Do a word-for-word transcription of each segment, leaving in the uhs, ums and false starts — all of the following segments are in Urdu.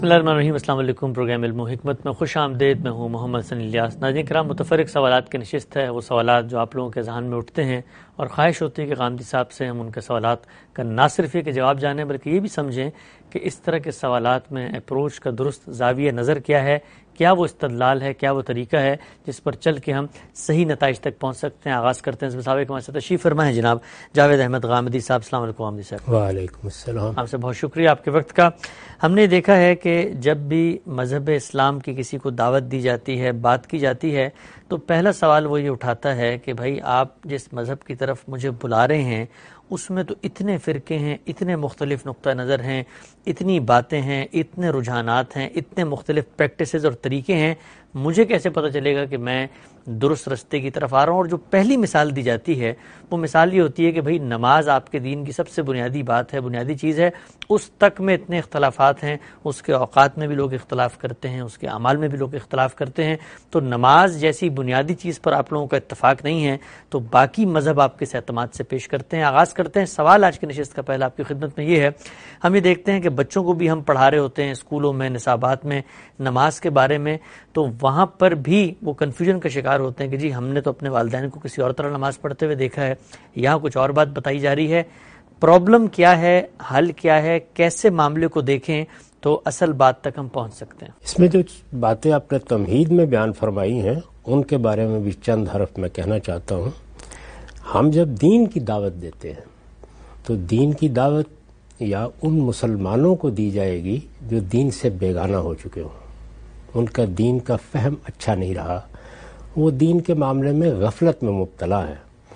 بسم اللہ الرحمن الرحیم۔ السلام علیکم۔ پروگرام علم و حکمت میں خوش آمدید۔ میں ہوں محمد سن الیاس۔ ناظرین کرام، متفرق سوالات کی نشست ہے، وہ سوالات جو آپ لوگوں کے ذہن میں اٹھتے ہیں اور خواہش ہوتی ہے کہ غامدی صاحب سے ہم ان کے سوالات کا نہ صرف یہ کہ جواب جانیں بلکہ یہ بھی سمجھیں کہ اس طرح کے سوالات میں اپروچ کا درست زاویہ نظر کیا ہے، کیا وہ استدلال ہے، کیا وہ طریقہ ہے جس پر چل کے ہم صحیح نتائج تک پہنچ سکتے ہیں۔ آغاز کرتے ہیں اس مسابقے کے ہمارے ساتھ تشریف فرما ہے جناب جاوید احمد غامدی صاحب۔ السلام علیکم غامدی صاحب۔ وعلیکم السلام۔ آپ سے بہت شکریہ آپ کے وقت کا۔ ہم نے دیکھا ہے کہ جب بھی مذہب اسلام کی کسی کو دعوت دی جاتی ہے، بات کی جاتی ہے، تو پہلا سوال وہ یہ اٹھاتا ہے کہ بھائی آپ جس مذہب کی طرف مجھے بلا رہے ہیں اس میں تو اتنے فرقے ہیں، اتنے مختلف نقطہ نظر ہیں، اتنی باتیں ہیں، اتنے رجحانات ہیں، اتنے مختلف پریکٹسز اور طریقے ہیں، مجھے کیسے پتہ چلے گا کہ میں درست رستے کی طرف آ رہا ہوں؟ اور جو پہلی مثال دی جاتی ہے وہ مثال یہ ہوتی ہے کہ بھئی نماز آپ کے دین کی سب سے بنیادی بات ہے، بنیادی چیز ہے، اس تک میں اتنے اختلافات ہیں، اس کے اوقات میں بھی لوگ اختلاف کرتے ہیں، اس کے اعمال میں بھی لوگ اختلاف کرتے ہیں، تو نماز جیسی بنیادی چیز پر آپ لوگوں کا اتفاق نہیں ہے تو باقی مذہب آپ کس اعتماد سے پیش کرتے ہیں؟ آغاز کرتے ہیں۔ سوال آج کی نشست کا پہلا آپ کی خدمت میں یہ ہے، ہم یہ دیکھتے ہیں کہ بچوں کو بھی ہم پڑھا رہے ہوتے ہیں اسکولوں میں، نصابات میں، نماز کے بارے میں، تو وہاں پر بھی وہ کنفیوژن کا شکار ہوتے ہیں کہ جی ہم نے تو اپنے والدین کو کسی اور طرح نماز پڑھتے ہوئے دیکھا ہے، یہاں کچھ اور بات بتائی جا رہی ہے۔ پرابلم کیا ہے، حل کیا ہے، کیسے معاملے کو دیکھیں تو اصل بات تک ہم پہنچ سکتے ہیں؟ اس میں جو باتیں آپ نے تمہید میں بیان فرمائی ہیں ان کے بارے میں بھی چند حرف میں کہنا چاہتا ہوں۔ ہم جب دین کی دعوت دیتے ہیں تو دین کی دعوت یا ان مسلمانوں کو دی جائے گی جو دین سے بیگانہ ہو چکے ہوں، ان کا دین کا فہم اچھا نہیں رہا، وہ دین کے معاملے میں غفلت میں مبتلا ہے۔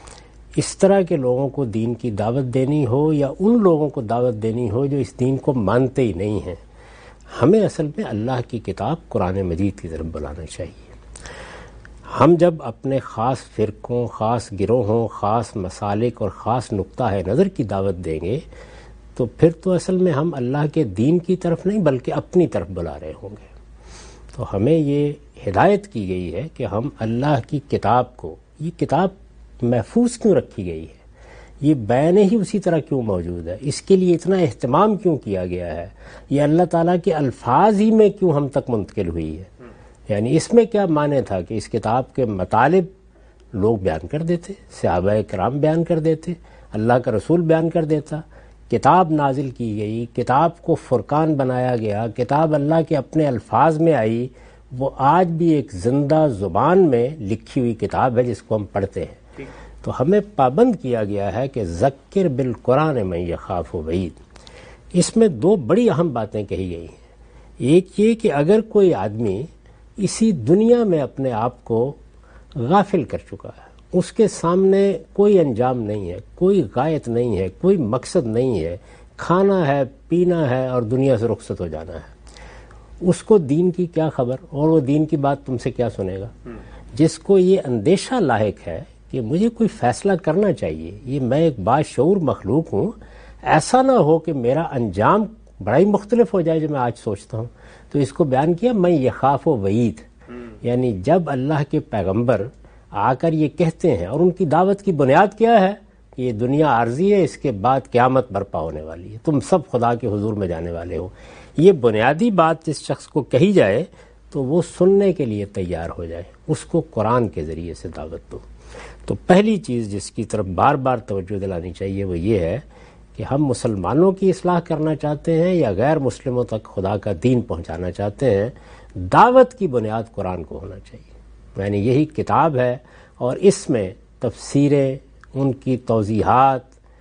اس طرح کے لوگوں کو دین کی دعوت دینی ہو یا ان لوگوں کو دعوت دینی ہو جو اس دین کو مانتے ہی نہیں ہیں، ہمیں اصل میں اللہ کی کتاب قرآن مجید کی طرف بلانا چاہیے۔ ہم جب اپنے خاص فرقوں، خاص گروہوں، خاص مسالک اور خاص نقطہ نظر کی دعوت دیں گے تو پھر تو اصل میں ہم اللہ کے دین کی طرف نہیں بلکہ اپنی طرف بلا رہے ہوں گے۔ تو ہمیں یہ ہدایت کی گئی ہے کہ ہم اللہ کی کتاب کو، یہ کتاب محفوظ کیوں رکھی گئی ہے، یہ بیان ہی اسی طرح کیوں موجود ہے، اس کے لیے اتنا اہتمام کیوں کیا گیا ہے، یہ اللہ تعالیٰ کے الفاظ ہی میں کیوں ہم تک منتقل ہوئی ہے، یعنی اس میں کیا معنی تھا کہ اس کتاب کے مطالب لوگ بیان کر دیتے، صحابہ کرام بیان کر دیتے، اللہ کا رسول بیان کر دیتا، کتاب نازل کی گئی، کتاب کو فرقان بنایا گیا، کتاب اللہ کے اپنے الفاظ میں آئی، وہ آج بھی ایک زندہ زبان میں لکھی ہوئی کتاب ہے جس کو ہم پڑھتے ہیں۔ تو ہمیں پابند کیا گیا ہے کہ ذکر بالقرآن من یخاف وعید۔ اس میں دو بڑی اہم باتیں کہی گئی ہیں۔ ایک یہ کہ اگر کوئی آدمی اسی دنیا میں اپنے آپ کو غافل کر چکا ہے، اس کے سامنے کوئی انجام نہیں ہے، کوئی غایت نہیں ہے، کوئی مقصد نہیں ہے، کھانا ہے، پینا ہے اور دنیا سے رخصت ہو جانا ہے، اس کو دین کی کیا خبر، اور وہ دین کی بات تم سے کیا سنے گا؟ جس کو یہ اندیشہ لاحق ہے کہ مجھے کوئی فیصلہ کرنا چاہیے، یہ میں ایک باشعور مخلوق ہوں، ایسا نہ ہو کہ میرا انجام بڑا ہی مختلف ہو جائے جو میں آج سوچتا ہوں، تو اس کو بیان کیا میں یخاف و وعید، یعنی جب اللہ کے پیغمبر آ کر یہ کہتے ہیں، اور ان کی دعوت کی بنیاد کیا ہے کہ یہ دنیا عارضی ہے، اس کے بعد قیامت برپا ہونے والی ہے، تم سب خدا کے حضور میں جانے والے ہو، یہ بنیادی بات جس شخص کو کہی جائے تو وہ سننے کے لیے تیار ہو جائے، اس کو قرآن کے ذریعے سے دعوت دو۔ تو پہلی چیز جس کی طرف بار بار توجہ دلانی چاہیے وہ یہ ہے کہ ہم مسلمانوں کی اصلاح کرنا چاہتے ہیں یا غیر مسلموں تک خدا کا دین پہنچانا چاہتے ہیں، دعوت کی بنیاد قرآن کو ہونا چاہیے، یعنی یہی کتاب ہے، اور اس میں تفسیریں، ان کی توضیحات،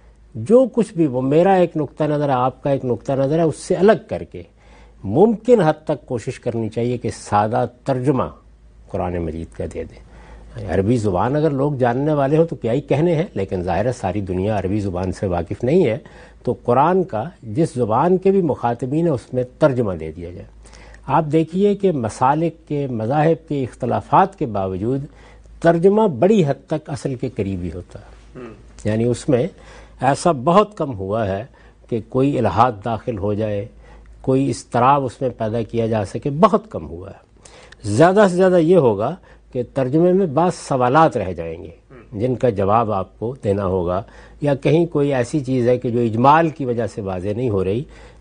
جو کچھ بھی وہ میرا ایک نقطہ نظر ہے، آپ کا ایک نقطہ نظر ہے، اس سے الگ کر کے ممکن حد تک کوشش کرنی چاہیے کہ سادہ ترجمہ قرآن مجید کا دے دیں۔ عربی زبان اگر لوگ جاننے والے ہوں تو کیا ہی کہنے ہیں، لیکن ظاہر ہے ساری دنیا عربی زبان سے واقف نہیں ہے، تو قرآن کا جس زبان کے بھی مخاطبین ہیں اس میں ترجمہ دے دیا جائے۔ آپ دیکھیے کہ مسالک کے، مذاہب کے اختلافات کے باوجود ترجمہ بڑی حد تک اصل کے قریبی ہوتا ہے، یعنی اس میں ایسا بہت کم ہوا ہے کہ کوئی الہاد داخل ہو جائے، کوئی اضطراب اس میں پیدا کیا جا سکے، بہت کم ہوا ہے۔ زیادہ سے زیادہ یہ ہوگا کہ ترجمے میں بعض سوالات رہ جائیں گے جن کا جواب آپ کو دینا ہوگا، یا کہیں کوئی ایسی چیز ہے کہ جو اجمال کی وجہ سے واضح نہیں ہو رہی،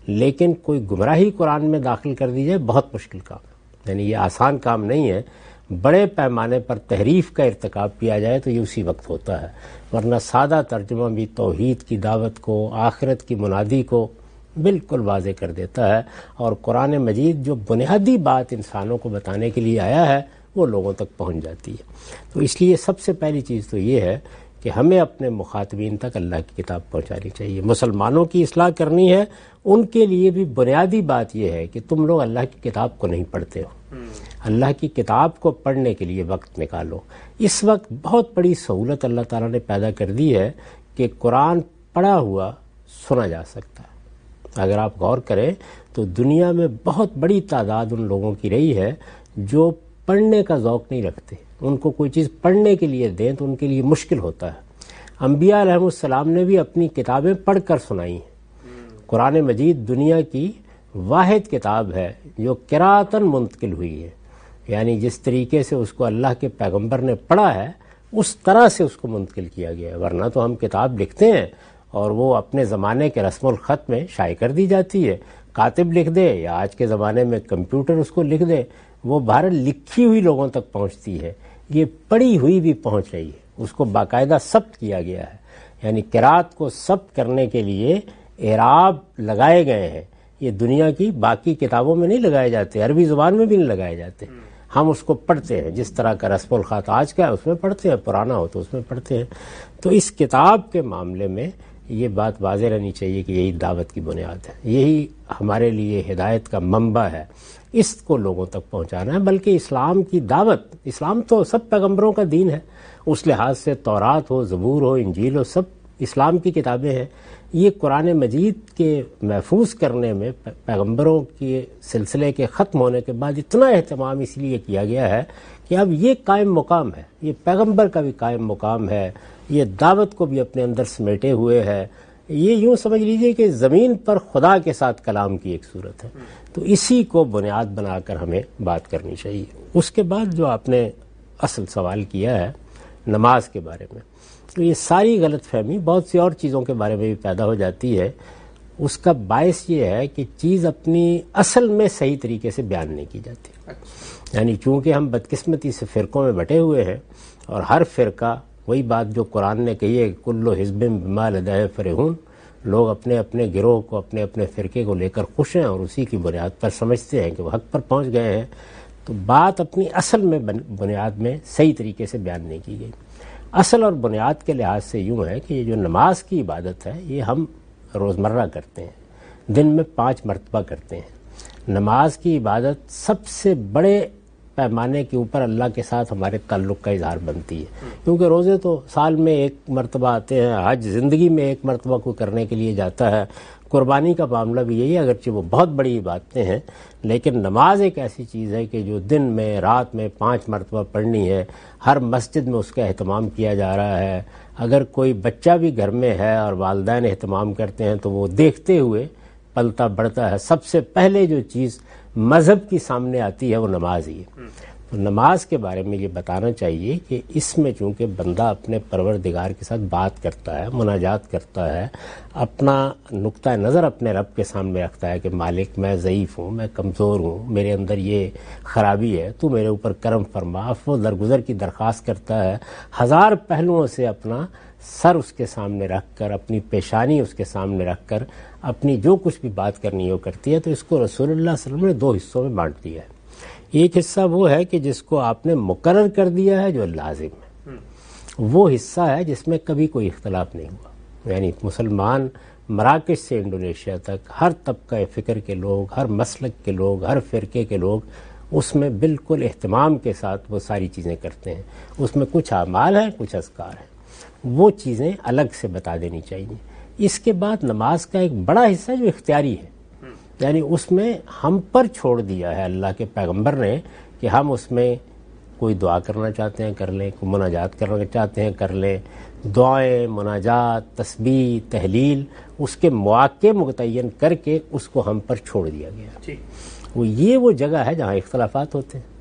لیکن کوئی گمراہی قرآن میں داخل کر دی جائے بہت مشکل کام ہے، یعنی یہ آسان کام نہیں ہے۔ بڑے پیمانے پر تحریف کا ارتکاب کیا جائے تو یہ اسی وقت ہوتا ہے، ورنہ سادہ ترجمہ بھی توحید کی دعوت کو، آخرت کی منادی کو بالکل واضح کر دیتا ہے، اور قرآن مجید جو بنیادی بات انسانوں کو بتانے کے لیے آیا ہے وہ لوگوں تک پہنچ جاتی ہے۔ تو اس لیے سب سے پہلی چیز تو یہ ہے کہ ہمیں اپنے مخاطبین تک اللہ کی کتاب پہنچانی چاہیے۔ مسلمانوں کی اصلاح کرنی ہے، ان کے لیے بھی بنیادی بات یہ ہے کہ تم لوگ اللہ کی کتاب کو نہیں پڑھتے ہو، اللہ کی کتاب کو پڑھنے کے لیے وقت نکالو۔ اس وقت بہت بڑی سہولت اللہ تعالیٰ نے پیدا کر دی ہے کہ قرآن پڑھا ہوا سنا جا سکتا ہے۔ اگر آپ غور کریں تو دنیا میں بہت بڑی تعداد ان لوگوں کی رہی ہے جو پڑھنے کا ذوق نہیں رکھتے، ان کو کوئی چیز پڑھنے کے لیے دیں تو ان کے لیے مشکل ہوتا ہے۔ انبیاء علیہ السلام نے بھی اپنی کتابیں پڑھ کر سنائی ہیں۔ قرآن مجید دنیا کی واحد کتاب ہے جو قراءتاً منتقل ہوئی ہے، یعنی جس طریقے سے اس کو اللہ کے پیغمبر نے پڑھا ہے اس طرح سے اس کو منتقل کیا گیا ہے۔ ورنہ تو ہم کتاب لکھتے ہیں اور وہ اپنے زمانے کے رسم الخط میں شائع کر دی جاتی ہے، کاتب لکھ دے یا آج کے زمانے میں کمپیوٹر اس کو لکھ دے، وہ بہر لکھی ہوئی لوگوں تک پہنچتی ہے۔ یہ پڑھی ہوئی بھی پہنچ رہی ہے، اس کو باقاعدہ ثبت کیا گیا ہے، یعنی قرات کو ثبت کرنے کے لیے اعراب لگائے گئے ہیں۔ یہ دنیا کی باقی کتابوں میں نہیں لگائے جاتے، عربی زبان میں بھی نہیں لگائے جاتے، ہم اس کو پڑھتے ہیں جس طرح کا رسم الخط آج کا ہے اس میں پڑھتے ہیں، پرانا ہو تو اس میں پڑھتے ہیں۔ تو اس کتاب کے معاملے میں یہ بات واضح رہنی چاہیے کہ یہی دعوت کی بنیاد ہے، یہی ہمارے لیے ہدایت کا منبع ہے، اس کو لوگوں تک پہنچانا ہے۔ بلکہ اسلام کی دعوت، اسلام تو سب پیغمبروں کا دین ہے، اس لحاظ سے تورات ہو، زبور ہو، انجیل ہو، سب اسلام کی کتابیں ہیں۔ یہ قرآن مجید کے محفوظ کرنے میں پیغمبروں کے سلسلے کے ختم ہونے کے بعد اتنا اہتمام اس لیے کیا گیا ہے کہ اب یہ قائم مقام ہے، یہ پیغمبر کا بھی قائم مقام ہے، یہ دعوت کو بھی اپنے اندر سمیٹے ہوئے ہے۔ یہ یوں سمجھ لیجئے کہ زمین پر خدا کے ساتھ کلام کی ایک صورت ہے۔ تو اسی کو بنیاد بنا کر ہمیں بات کرنی چاہیے۔ اس کے بعد جو آپ نے اصل سوال کیا ہے نماز کے بارے میں، تو یہ ساری غلط فہمی بہت سی اور چیزوں کے بارے میں بھی پیدا ہو جاتی ہے۔ اس کا باعث یہ ہے کہ چیز اپنی اصل میں صحیح طریقے سے بیان نہیں کی جاتی، یعنی چونکہ ہم بدقسمتی سے فرقوں میں بٹے ہوئے ہیں اور ہر فرقہ وہی بات جو قرآن نے کہی ہے کہ کلو حزب بما لدیہم فرحون، لوگ اپنے اپنے گروہ کو، اپنے اپنے فرقے کو لے کر خوش ہیں اور اسی کی بنیاد پر سمجھتے ہیں کہ وہ حق پر پہنچ گئے ہیں۔ تو بات اپنی اصل میں بنیاد میں صحیح طریقے سے بیان نہیں کی گئی۔ اصل اور بنیاد کے لحاظ سے یوں ہے کہ یہ جو نماز کی عبادت ہے یہ ہم روزمرہ کرتے ہیں، دن میں پانچ مرتبہ کرتے ہیں۔ نماز کی عبادت سب سے بڑے پیمانے کے اوپر اللہ کے ساتھ ہمارے تعلق کا اظہار بنتی ہے، کیونکہ روزے تو سال میں ایک مرتبہ آتے ہیں، حج زندگی میں ایک مرتبہ کو کرنے کے لیے جاتا ہے، قربانی کا معاملہ بھی یہی ہے، اگرچہ وہ بہت بڑی باتیں ہیں، لیکن نماز ایک ایسی چیز ہے کہ جو دن میں، رات میں پانچ مرتبہ پڑھنی ہے۔ ہر مسجد میں اس کا اہتمام کیا جا رہا ہے۔ اگر کوئی بچہ بھی گھر میں ہے اور والدین اہتمام کرتے ہیں تو وہ دیکھتے ہوئے پلتا بڑھتا ہے۔ سب سے پہلے جو چیز مذہب کی سامنے آتی ہے وہ نماز ہی ہے۔ تو نماز کے بارے میں یہ بتانا چاہیے کہ اس میں چونکہ بندہ اپنے پروردگار کے ساتھ بات کرتا ہے، مناجات کرتا ہے، اپنا نقطہ نظر اپنے رب کے سامنے رکھتا ہے کہ مالک میں ضعیف ہوں، میں کمزور ہوں، میرے اندر یہ خرابی ہے، تو میرے اوپر کرم فرما، عفو درگزر کی درخواست کرتا ہے، ہزار پہلوؤں سے اپنا سر اس کے سامنے رکھ کر، اپنی پیشانی اس کے سامنے رکھ کر اپنی جو کچھ بھی بات کرنی ہو کرتی ہے۔ تو اس کو رسول اللہ صلی اللہ علیہ وسلم نے دو حصوں میں بانٹ دیا ہے۔ ایک حصہ وہ ہے کہ جس کو آپ نے مقرر کر دیا ہے جو لازم ہے، وہ حصہ ہے جس میں کبھی کوئی اختلاف نہیں ہوا، یعنی مسلمان مراکش سے انڈونیشیا تک ہر طبقہ فکر کے لوگ، ہر مسلک کے لوگ، ہر فرقے کے لوگ اس میں بالکل اہتمام کے ساتھ وہ ساری چیزیں کرتے ہیں۔ اس میں کچھ اعمال ہیں، کچھ اذکار ہیں، وہ چیزیں الگ سے بتا دینی چاہیے۔ اس کے بعد نماز کا ایک بڑا حصہ جو اختیاری ہے، یعنی اس میں ہم پر چھوڑ دیا ہے اللہ کے پیغمبر نے کہ ہم اس میں کوئی دعا کرنا چاہتے ہیں کر لیں، کوئی مناجات کرنا چاہتے ہیں کر لیں۔ دعائیں، مناجات، تسبیح، تحلیل، اس کے مواقع متعین کر کے اس کو ہم پر چھوڑ دیا گیا۔ وہ یہ وہ جگہ ہے جہاں اختلافات ہوتے ہیں۔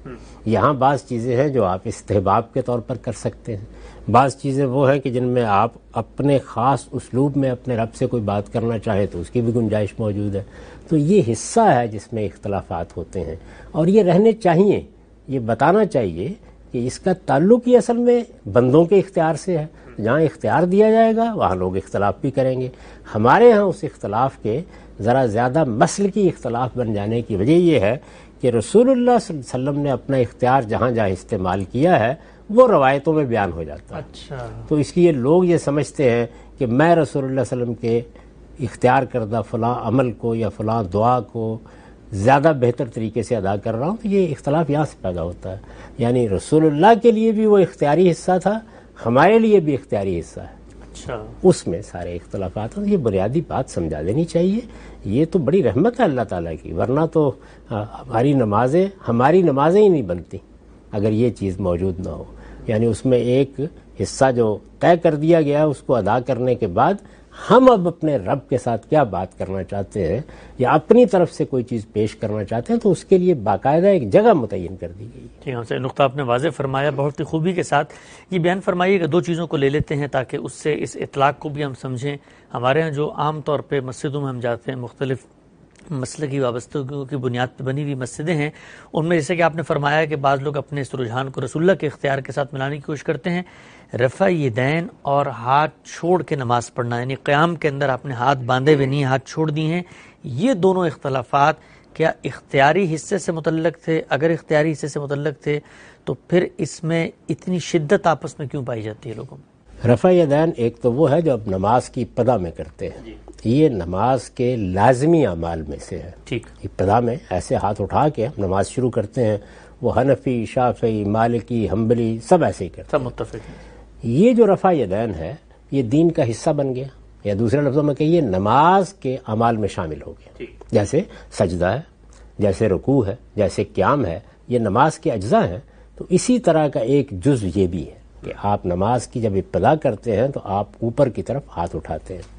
یہاں بعض چیزیں ہیں جو آپ استحباب کے طور پر کر سکتے ہیں، بعض چیزیں وہ ہیں کہ جن میں آپ اپنے خاص اسلوب میں اپنے رب سے کوئی بات کرنا چاہیں تو اس کی بھی گنجائش موجود ہے۔ تو یہ حصہ ہے جس میں اختلافات ہوتے ہیں، اور یہ رہنے چاہیے۔ یہ بتانا چاہیے کہ اس کا تعلق ہی اصل میں بندوں کے اختیار سے ہے۔ جہاں اختیار دیا جائے گا وہاں لوگ اختلاف بھی کریں گے۔ ہمارے ہاں اس اختلاف کے ذرا زیادہ مسلکی اختلاف بن جانے کی وجہ یہ ہے کہ رسول اللہ صلی اللہ علیہ وسلم نے اپنا اختیار جہاں جہاں استعمال کیا ہے وہ روایتوں میں بیان ہو جاتا ہے۔ اچھا، تو اس لیے لوگ یہ سمجھتے ہیں کہ میں رسول اللہ صلی اللہ علیہ وسلم کے اختیار کردہ فلاں عمل کو یا فلاں دعا کو زیادہ بہتر طریقے سے ادا کر رہا ہوں، تو یہ اختلاف یہاں سے پیدا ہوتا ہے۔ یعنی رسول اللہ کے لیے بھی وہ اختیاری حصہ تھا، ہمارے لیے بھی اختیاری حصہ ہے، اچھا، اس میں سارے اختلافات ہیں۔ یہ بنیادی بات سمجھا دینی چاہیے۔ یہ تو بڑی رحمت ہے اللہ تعالیٰ کی، ورنہ تو ہماری نمازیں ہماری نمازیں ہی نہیں بنتی اگر یہ چیز موجود نہ ہو۔ یعنی اس میں ایک حصہ جو طے کر دیا گیا اس کو ادا کرنے کے بعد ہم اب اپنے رب کے ساتھ کیا بات کرنا چاہتے ہیں یا اپنی طرف سے کوئی چیز پیش کرنا چاہتے ہیں تو اس کے لیے باقاعدہ ایک جگہ متعین کر دی گئی۔ ٹھیک ہے، نقطہ آپ نے واضح فرمایا بہت ہی خوبی کے ساتھ۔ یہ بیان فرمائیے کہ دو چیزوں کو لے لیتے ہیں تاکہ اس سے اس اطلاق کو بھی ہم سمجھیں۔ ہمارے ہاں جو عام طور پہ مسجدوں میں ہم جاتے ہیں، مختلف مسلکی وابستگیوں کی بنیاد پہ بنی ہوئی مسجدیں ہیں، ان میں جیسے کہ آپ نے فرمایا کہ بعض لوگ اپنے اس رجحان کو رسول اللہ کے اختیار کے ساتھ ملانے کی کوشش کرتے ہیں۔ رفع یدین اور ہاتھ چھوڑ کے نماز پڑھنا، یعنی قیام کے اندر آپ نے ہاتھ باندھے ہوئے نہیں، ہاتھ چھوڑ دیے ہیں، یہ دونوں اختلافات کیا اختیاری حصے سے متعلق تھے؟ اگر اختیاری حصے سے متعلق تھے تو پھر اس میں اتنی شدت آپس میں کیوں پائی جاتی ہے لوگوں میں؟ رفع یدین ایک تو وہ ہے جو اب نماز کی ابتدا میں کرتے ہیں، جی۔ یہ نماز کے لازمی اعمال میں سے ہے۔ ٹھیک، ابتدا میں ایسے ہاتھ اٹھا کے ہم نماز شروع کرتے ہیں، وہ حنفی، شافعی، مالکی، حنبلی سب ایسے ہی کرتے ہیں، سب متفق ہیں۔ یہ جو رفع یدین ہے یہ دین کا حصہ بن گیا، یا دوسرے لفظوں میں کہیے نماز کے اعمال میں شامل ہو گیا۔ جیسے سجدہ ہے، جیسے رکوع ہے، جیسے قیام ہے، یہ نماز کے اجزاء ہیں۔ تو اسی طرح کا ایک جزو یہ بھی ہے کہ آپ نماز کی جب ابتدا کرتے ہیں تو آپ اوپر کی طرف ہاتھ اٹھاتے ہیں۔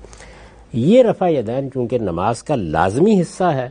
یہ رفع یدین چونکہ نماز کا لازمی حصہ ہے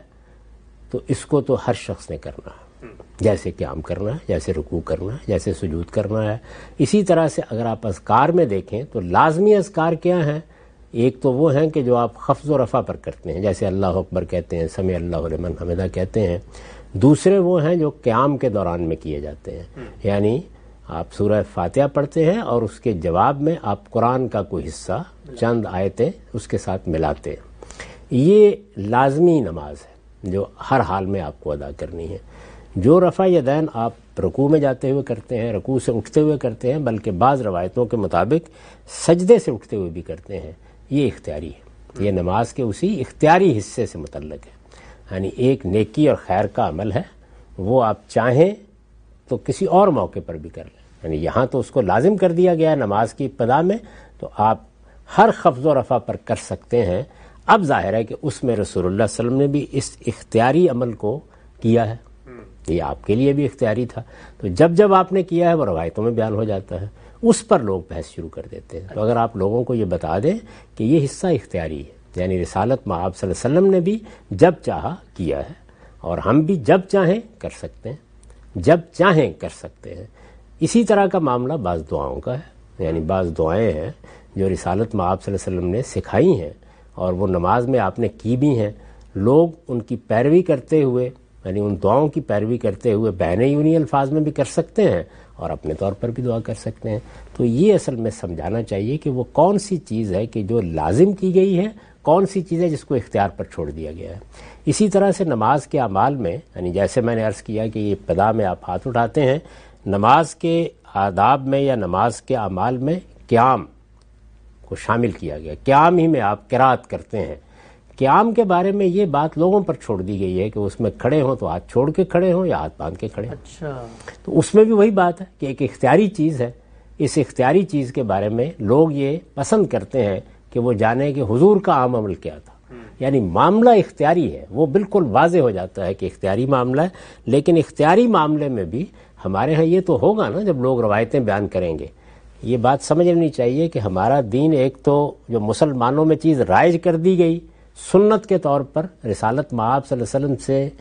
تو اس کو تو ہر شخص نے کرنا ہے، جیسے قیام کرنا ہے، جیسے رکوع کرنا ہے، جیسے سجود کرنا ہے۔ اسی طرح سے اگر آپ اذکار میں دیکھیں تو لازمی اذکار کیا ہیں؟ ایک تو وہ ہیں کہ جو آپ خفض و رفع پر کرتے ہیں، جیسے اللہ اکبر کہتے ہیں، سمع اللہ لمن حمدہ کہتے ہیں۔ دوسرے وہ ہیں جو قیام کے دوران میں کیے جاتے ہیں، یعنی آپ سورہ فاتحہ پڑھتے ہیں اور اس کے جواب میں آپ قرآن کا کوئی حصہ چند آیتیں اس کے ساتھ ملاتے ہیں۔ یہ لازمی نماز ہے جو ہر حال میں آپ کو ادا کرنی ہے۔ جو رفع یدین آپ رکوع میں جاتے ہوئے کرتے ہیں، رکوع سے اٹھتے ہوئے کرتے ہیں، بلکہ بعض روایتوں کے مطابق سجدے سے اٹھتے ہوئے بھی کرتے ہیں، یہ اختیاری ہے۔ یہ نماز کے اسی اختیاری حصے سے متعلق ہے، یعنی ایک نیکی اور خیر کا عمل ہے، وہ آپ چاہیں تو کسی اور موقع پر بھی کر لیں۔ یعنی یہاں تو اس کو لازم کر دیا گیا ہے نماز کی ابتدا میں، تو آپ ہر خفض و رفع پر کر سکتے ہیں۔ اب ظاہر ہے کہ اس میں رسول اللہ صلی اللہ علیہ وسلم نے بھی اس اختیاری عمل کو کیا ہے، یہ آپ کے لیے بھی اختیاری تھا، تو جب جب آپ نے کیا ہے وہ روایتوں میں بیان ہو جاتا ہے، اس پر لوگ بحث شروع کر دیتے ہیں۔ تو اگر آپ لوگوں کو یہ بتا دیں کہ یہ حصہ اختیاری ہے، یعنی رسالت میں آپ صلی اللہ علیہ وسلم نے بھی جب چاہا کیا ہے اور ہم بھی جب چاہیں کر سکتے ہیں، جب چاہیں کر سکتے ہیں۔ اسی طرح کا معاملہ بعض دعاؤں کا ہے، یعنی بعض دعائیں ہیں جو رسالت میں آپ صلی اللہ علیہ وسلم نے سکھائی ہیں اور وہ نماز میں آپ نے کی بھی ہیں، لوگ ان کی پیروی کرتے ہوئے، یعنی ان دعاؤں کی پیروی کرتے ہوئے بین یونی الفاظ میں بھی کر سکتے ہیں اور اپنے طور پر بھی دعا کر سکتے ہیں۔ تو یہ اصل میں سمجھانا چاہیے کہ وہ کون سی چیز ہے کہ جو لازم کی گئی ہے، کون سی چیز ہے جس کو اختیار پر چھوڑ دیا گیا ہے۔ اسی طرح سے نماز کے اعمال میں، یعنی جیسے میں نے عرض کیا کہ یہ ابتدا میں آپ ہاتھ اٹھاتے ہیں، نماز کے آداب میں یا نماز کے اعمال میں قیام کو شامل کیا گیا۔ قیام ہی میں آپ قرات کرتے ہیں۔ قیام کے بارے میں یہ بات لوگوں پر چھوڑ دی گئی ہے کہ اس میں کھڑے ہوں تو ہاتھ چھوڑ کے کھڑے ہوں یا ہاتھ باندھ کے کھڑے ہوں۔ اچھا، تو اس میں بھی وہی بات ہے کہ ایک اختیاری چیز ہے۔ اس اختیاری چیز کے بارے میں لوگ یہ پسند کرتے ہیں کہ وہ جانیں کہ حضور کا عام عمل کیا تھا، یعنی معاملہ اختیاری ہے، وہ بالکل واضح ہو جاتا ہے کہ اختیاری معاملہ ہے۔ لیکن اختیاری معاملے میں بھی ہمارے ہاں یہ تو ہوگا نا، جب لوگ روایتیں بیان کریں گے، یہ بات سمجھ لینی چاہیے کہ ہمارا دین ایک تو جو مسلمانوں میں چیز رائج کر دی گئی سنت کے طور پر، رسالت مآب صلی اللہ علیہ وسلم سے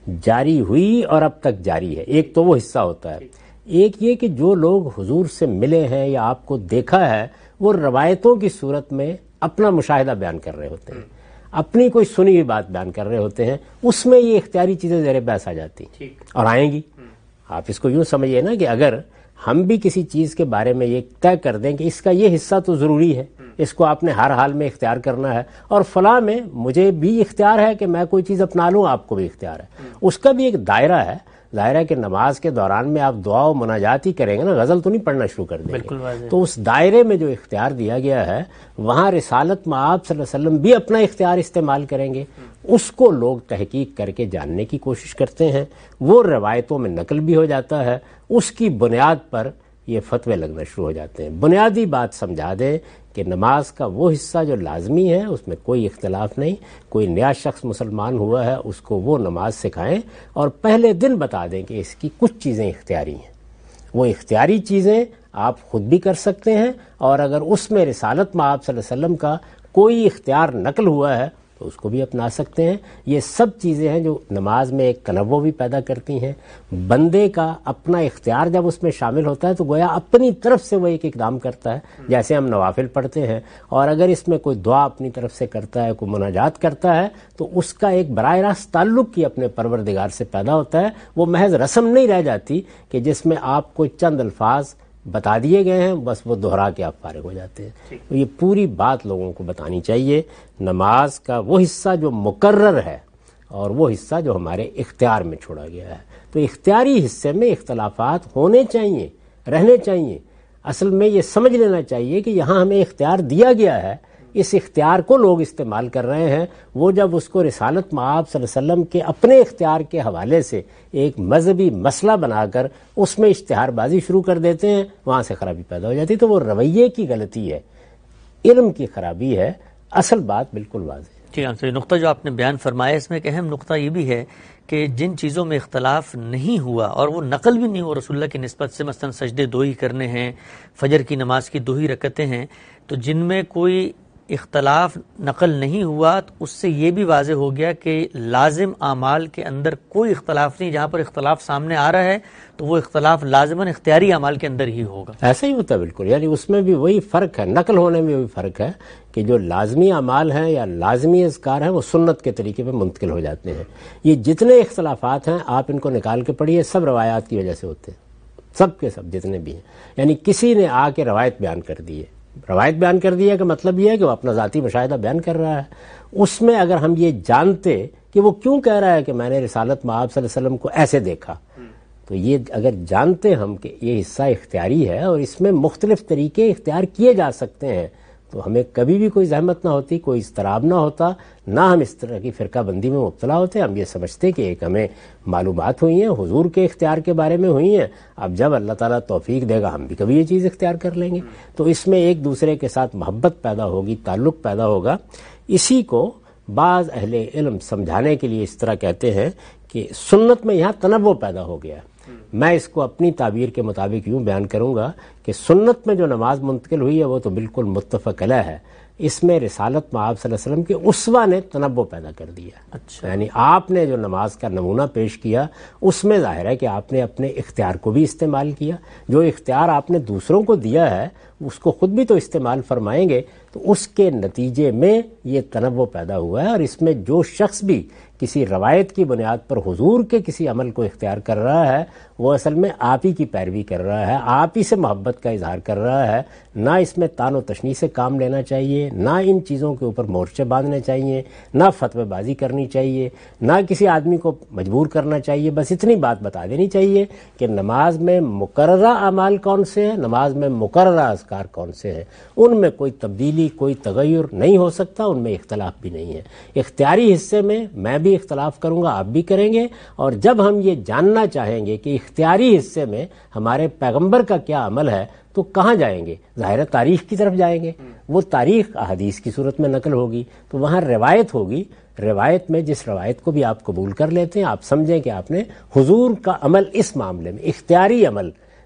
جاری ہوئی اور اب تک جاری ہے. ایک تو وہ حصہ ہوتا ہے. ایک یہ کہ جو لوگ حضور سے ملے ہیں یا آپ کو دیکھا ہے وہ روایتوں کی صورت میں اپنا مشاہدہ بیان کر رہے ہوتے ہیں, اپنی کوئی سنی ہوئی بات بیان کر رہے ہوتے ہیں, اس میں یہ اختیاری چیزیں زیر بحث آ جاتی اور آئیں گی. آپ اس کو یوں سمجھیے نا کہ اگر ہم بھی کسی چیز کے بارے میں یہ طے کر دیں کہ اس کا یہ حصہ تو ضروری ہے, اس کو آپ نے ہر حال میں اختیار کرنا ہے, اور فلاں میں مجھے بھی اختیار ہے کہ میں کوئی چیز اپنا لوں, آپ کو بھی اختیار ہے, اس کا بھی ایک دائرہ ہے. ظاہر ہے کہ نماز کے دوران میں آپ دعا و مناجات ہی کریں گے نا, غزل تو نہیں پڑھنا شروع کر دیں گے. تو اس دائرے میں جو اختیار دیا گیا ہے وہاں رسالت مآب صلی اللہ علیہ وسلم بھی اپنا اختیار استعمال کریں گے. اس کو لوگ تحقیق کر کے جاننے کی کوشش کرتے ہیں, وہ روایتوں میں نقل بھی ہو جاتا ہے, اس کی بنیاد پر یہ فتوے لگنا شروع ہو جاتے ہیں. بنیادی بات سمجھا دیں کہ نماز کا وہ حصہ جو لازمی ہے اس میں کوئی اختلاف نہیں. کوئی نیا شخص مسلمان ہوا ہے اس کو وہ نماز سکھائیں اور پہلے دن بتا دیں کہ اس کی کچھ چیزیں اختیاری ہیں. وہ اختیاری چیزیں آپ خود بھی کر سکتے ہیں, اور اگر اس میں رسالت مآب صلی اللہ علیہ وسلم کا کوئی اختیار نقل ہوا ہے تو اس کو بھی اپنا سکتے ہیں. یہ سب چیزیں ہیں جو نماز میں ایک تنوع بھی پیدا کرتی ہیں. بندے کا اپنا اختیار جب اس میں شامل ہوتا ہے تو گویا اپنی طرف سے وہ ایک اقدام کرتا ہے, جیسے ہم نوافل پڑھتے ہیں, اور اگر اس میں کوئی دعا اپنی طرف سے کرتا ہے, کوئی مناجات کرتا ہے, تو اس کا ایک براہ راست تعلق ہی اپنے پروردگار سے پیدا ہوتا ہے. وہ محض رسم نہیں رہ جاتی کہ جس میں آپ کو چند الفاظ بتا دیے گئے ہیں بس وہ دہرا کے آپ فارغ ہو جاتے ہیں. تو یہ پوری بات لوگوں کو بتانی چاہیے. نماز کا وہ حصہ جو مقرر ہے اور وہ حصہ جو ہمارے اختیار میں چھوڑا گیا ہے. تو اختیاری حصے میں اختلافات ہونے چاہیے, رہنے چاہیے. اصل میں یہ سمجھ لینا چاہیے کہ یہاں ہمیں اختیار دیا گیا ہے, اس اختیار کو لوگ استعمال کر رہے ہیں. وہ جب اس کو رسالت مآب صلی اللہ علیہ وسلم کے اپنے اختیار کے حوالے سے ایک مذہبی مسئلہ بنا کر اس میں اشتہار بازی شروع کر دیتے ہیں, وہاں سے خرابی پیدا ہو جاتی ہے. تو وہ رویے کی غلطی ہے, علم کی خرابی ہے. اصل بات بالکل واضح ہے. جی ہاں, نقطہ جو آپ نے بیان فرمایا اس میں ایک اہم نقطہ یہ بھی ہے کہ جن چیزوں میں اختلاف نہیں ہوا اور وہ نقل بھی نہیں ہوا رسول اللہ کی نسبت سے, مثلا سجدے دو ہی کرنے ہیں, فجر کی نماز کی دو ہی رکعتیں ہیں, تو جن میں کوئی اختلاف نقل نہیں ہوا تو اس سے یہ بھی واضح ہو گیا کہ لازم اعمال کے اندر کوئی اختلاف نہیں. جہاں پر اختلاف سامنے آ رہا ہے تو وہ اختلاف لازماً اختیاری اعمال کے اندر ہی ہوگا. ایسا ہی ہوتا ہے بالکل. یعنی اس میں بھی وہی فرق ہے, نقل ہونے میں وہی فرق ہے کہ جو لازمی اعمال ہیں یا لازمی اذکار ہیں وہ سنت کے طریقے پہ منتقل ہو جاتے ہیں. یہ جتنے اختلافات ہیں آپ ان کو نکال کے پڑھیے, سب روایات کی وجہ سے ہوتے ہیں, سب کے سب جتنے بھی ہیں. یعنی کسی نے آ کے روایت بیان کر دی ہے, روایت بیان کر دی ہے کہ مطلب یہ ہے کہ وہ اپنا ذاتی مشاہدہ بیان کر رہا ہے. اس میں اگر ہم یہ جانتے کہ وہ کیوں کہہ رہا ہے کہ میں نے رسالت مآب صلی اللہ علیہ وسلم کو ایسے دیکھا, تو یہ اگر جانتے ہم کہ یہ حصہ اختیاری ہے اور اس میں مختلف طریقے اختیار کیے جا سکتے ہیں, تو ہمیں کبھی بھی کوئی زحمت نہ ہوتی, کوئی اضطراب نہ ہوتا, نہ ہم اس طرح کی فرقہ بندی میں مبتلا ہوتے. ہم یہ سمجھتے کہ ایک ہمیں معلومات ہوئی ہیں حضور کے اختیار کے بارے میں ہوئی ہیں, اب جب اللہ تعالیٰ توفیق دے گا ہم بھی کبھی یہ چیز اختیار کر لیں گے. تو اس میں ایک دوسرے کے ساتھ محبت پیدا ہوگی, تعلق پیدا ہوگا. اسی کو بعض اہل علم سمجھانے کے لیے اس طرح کہتے ہیں کہ سنت میں یہاں تنوع پیدا ہو گیا. میں اس کو اپنی تعبیر کے مطابق یوں بیان کروں گا کہ سنت میں جو نماز منتقل ہوئی ہے وہ تو بالکل متفق علیہ ہے. اس میں رسالت مآب صلی اللہ علیہ وسلم کے اسوہ نے تنوع پیدا کر دیا. اچھا. یعنی آپ نے جو نماز کا نمونہ پیش کیا اس میں ظاہر ہے کہ آپ نے اپنے اختیار کو بھی استعمال کیا. جو اختیار آپ نے دوسروں کو دیا ہے اس کو خود بھی تو استعمال فرمائیں گے, تو اس کے نتیجے میں یہ تنوع پیدا ہوا ہے. اور اس میں جو شخص بھی کسی روایت کی بنیاد پر حضور کے کسی عمل کو اختیار کر رہا ہے وہ اصل میں آپ ہی کی پیروی کر رہا ہے, آپ ہی سے محبت کا اظہار کر رہا ہے. نہ اس میں تان و تشنیع سے کام لینا چاہیے, نہ ان چیزوں کے اوپر مورچے باندھنے چاہیے, نہ فتوی بازی کرنی چاہیے, نہ کسی آدمی کو مجبور کرنا چاہیے. بس اتنی بات بتا دینی چاہیے کہ نماز میں مقررہ اعمال کون سے ہیں, نماز میں مقررہ اذکار کون سے ہیں, ان میں کوئی تبدیلی کوئی تغیر نہیں ہو سکتا, ان میں اختلاف بھی نہیں ہے. اختیاری حصے میں میں بھی اختلاف کروں گا, آپ بھی کریں گے. اور جب ہم یہ جاننا چاہیں گے کہ اختیاری حصے میں ہمارے پیغمبر کا کیا عمل ہے تو کہاں جائیں گے؟ ظاہر تاریخ کی طرف جائیں گے. وہ تاریخ احادیث کی صورت میں نقل ہوگی تو وہاں روایت ہوگی. روایت میں جس روایت کو بھی آپ قبول کر لیتے ہیں, آپ سمجھیں کہ آپ نے حضور کا عمل اس معاملے میں اختیاری عمل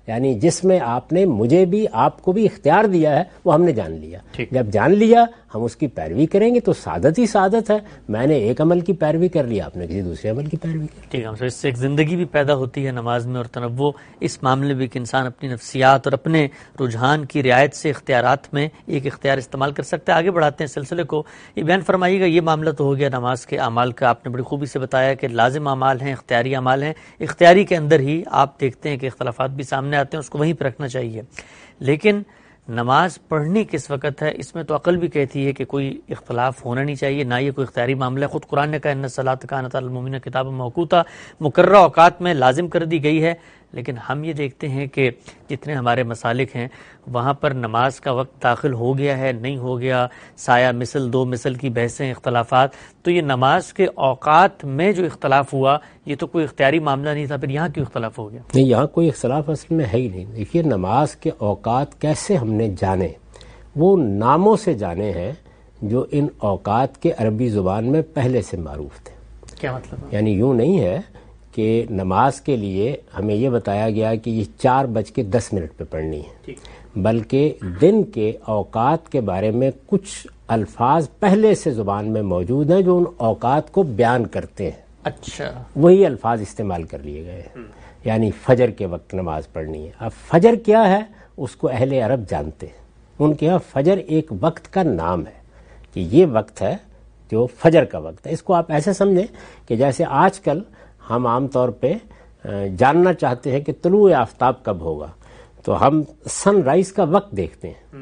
یعنی جس میں آپ نے مجھے بھی آپ کو بھی اختیار دیا ہے وہ ہم نے جان لیا. جب جان لیا ہم اس کی پیروی کریں گے تو سعادت ہی سعادت ہے. میں نے ایک عمل کی پیروی کر لی, آپ نے کسی دوسرے عمل کی پیروی کر لی. ٹھیک ہے, اس سے ایک زندگی بھی پیدا ہوتی ہے نماز میں, اور تنوع اس معاملے میں کہ انسان اپنی نفسیات اور اپنے رجحان کی رعایت سے اختیارات میں ایک اختیار استعمال کر سکتا ہے. آگے بڑھاتے ہیں سلسلے کو. یہ بیان فرمائیے گا, یہ معاملہ تو ہو گیا نماز کے اعمال کا, آپ نے بڑی خوبی سے بتایا کہ لازم اعمال ہیں, اختیاری اعمال ہیں. اختیاری کے اندر ہی آپ دیکھتے ہیں کہ اختلافات بھی سامنے آتے ہیں, اس کو وہیں پہ رکھنا چاہیے. لیکن نماز پڑھنی کس وقت ہے, اس میں تو عقل بھی کہتی ہے کہ کوئی اختلاف ہونا نہیں چاہیے, نہ یہ کوئی اختیاری معاملہ ہے. خود قرآن نے کہا ان الصلاۃ کانت علی المؤمنین کتابا موقوتا, مقررہ اوقات میں لازم کر دی گئی ہے. لیکن ہم یہ دیکھتے ہیں کہ جتنے ہمارے مسالک ہیں وہاں پر نماز کا وقت داخل ہو گیا ہے, نہیں ہو گیا, سایہ مثل دو مثل کی بحثیں, اختلافات. تو یہ نماز کے اوقات میں جو اختلاف ہوا یہ تو کوئی اختیاری معاملہ نہیں تھا, پھر یہاں کیوں اختلاف ہو گیا؟ نہیں, یہاں کوئی اختلاف اصل میں ہے ہی نہیں. دیکھیے نماز کے اوقات کیسے ہم نے جانے, وہ ناموں سے جانے ہیں جو ان اوقات کے عربی زبان میں پہلے سے معروف تھے. کیا مطلب؟ یعنی یوں نہیں ہے کہ نماز کے لیے ہمیں یہ بتایا گیا کہ یہ چار بج کے دس منٹ پہ پڑھنی ہے, بلکہ دن کے اوقات کے بارے میں کچھ الفاظ پہلے سے زبان میں موجود ہیں جو ان اوقات کو بیان کرتے ہیں. اچھا, وہی الفاظ استعمال کر لیے گئے ہیں. یعنی فجر کے وقت نماز پڑھنی ہے. اب فجر کیا ہے اس کو اہل عرب جانتے ہیں. ان کے ہاں فجر ایک وقت کا نام ہے کہ یہ وقت ہے جو فجر کا وقت ہے. اس کو آپ ایسے سمجھیں کہ جیسے آج کل ہم عام طور پہ جاننا چاہتے ہیں کہ طلوع آفتاب کب ہوگا, تو ہم سن رائز کا وقت دیکھتے ہیں.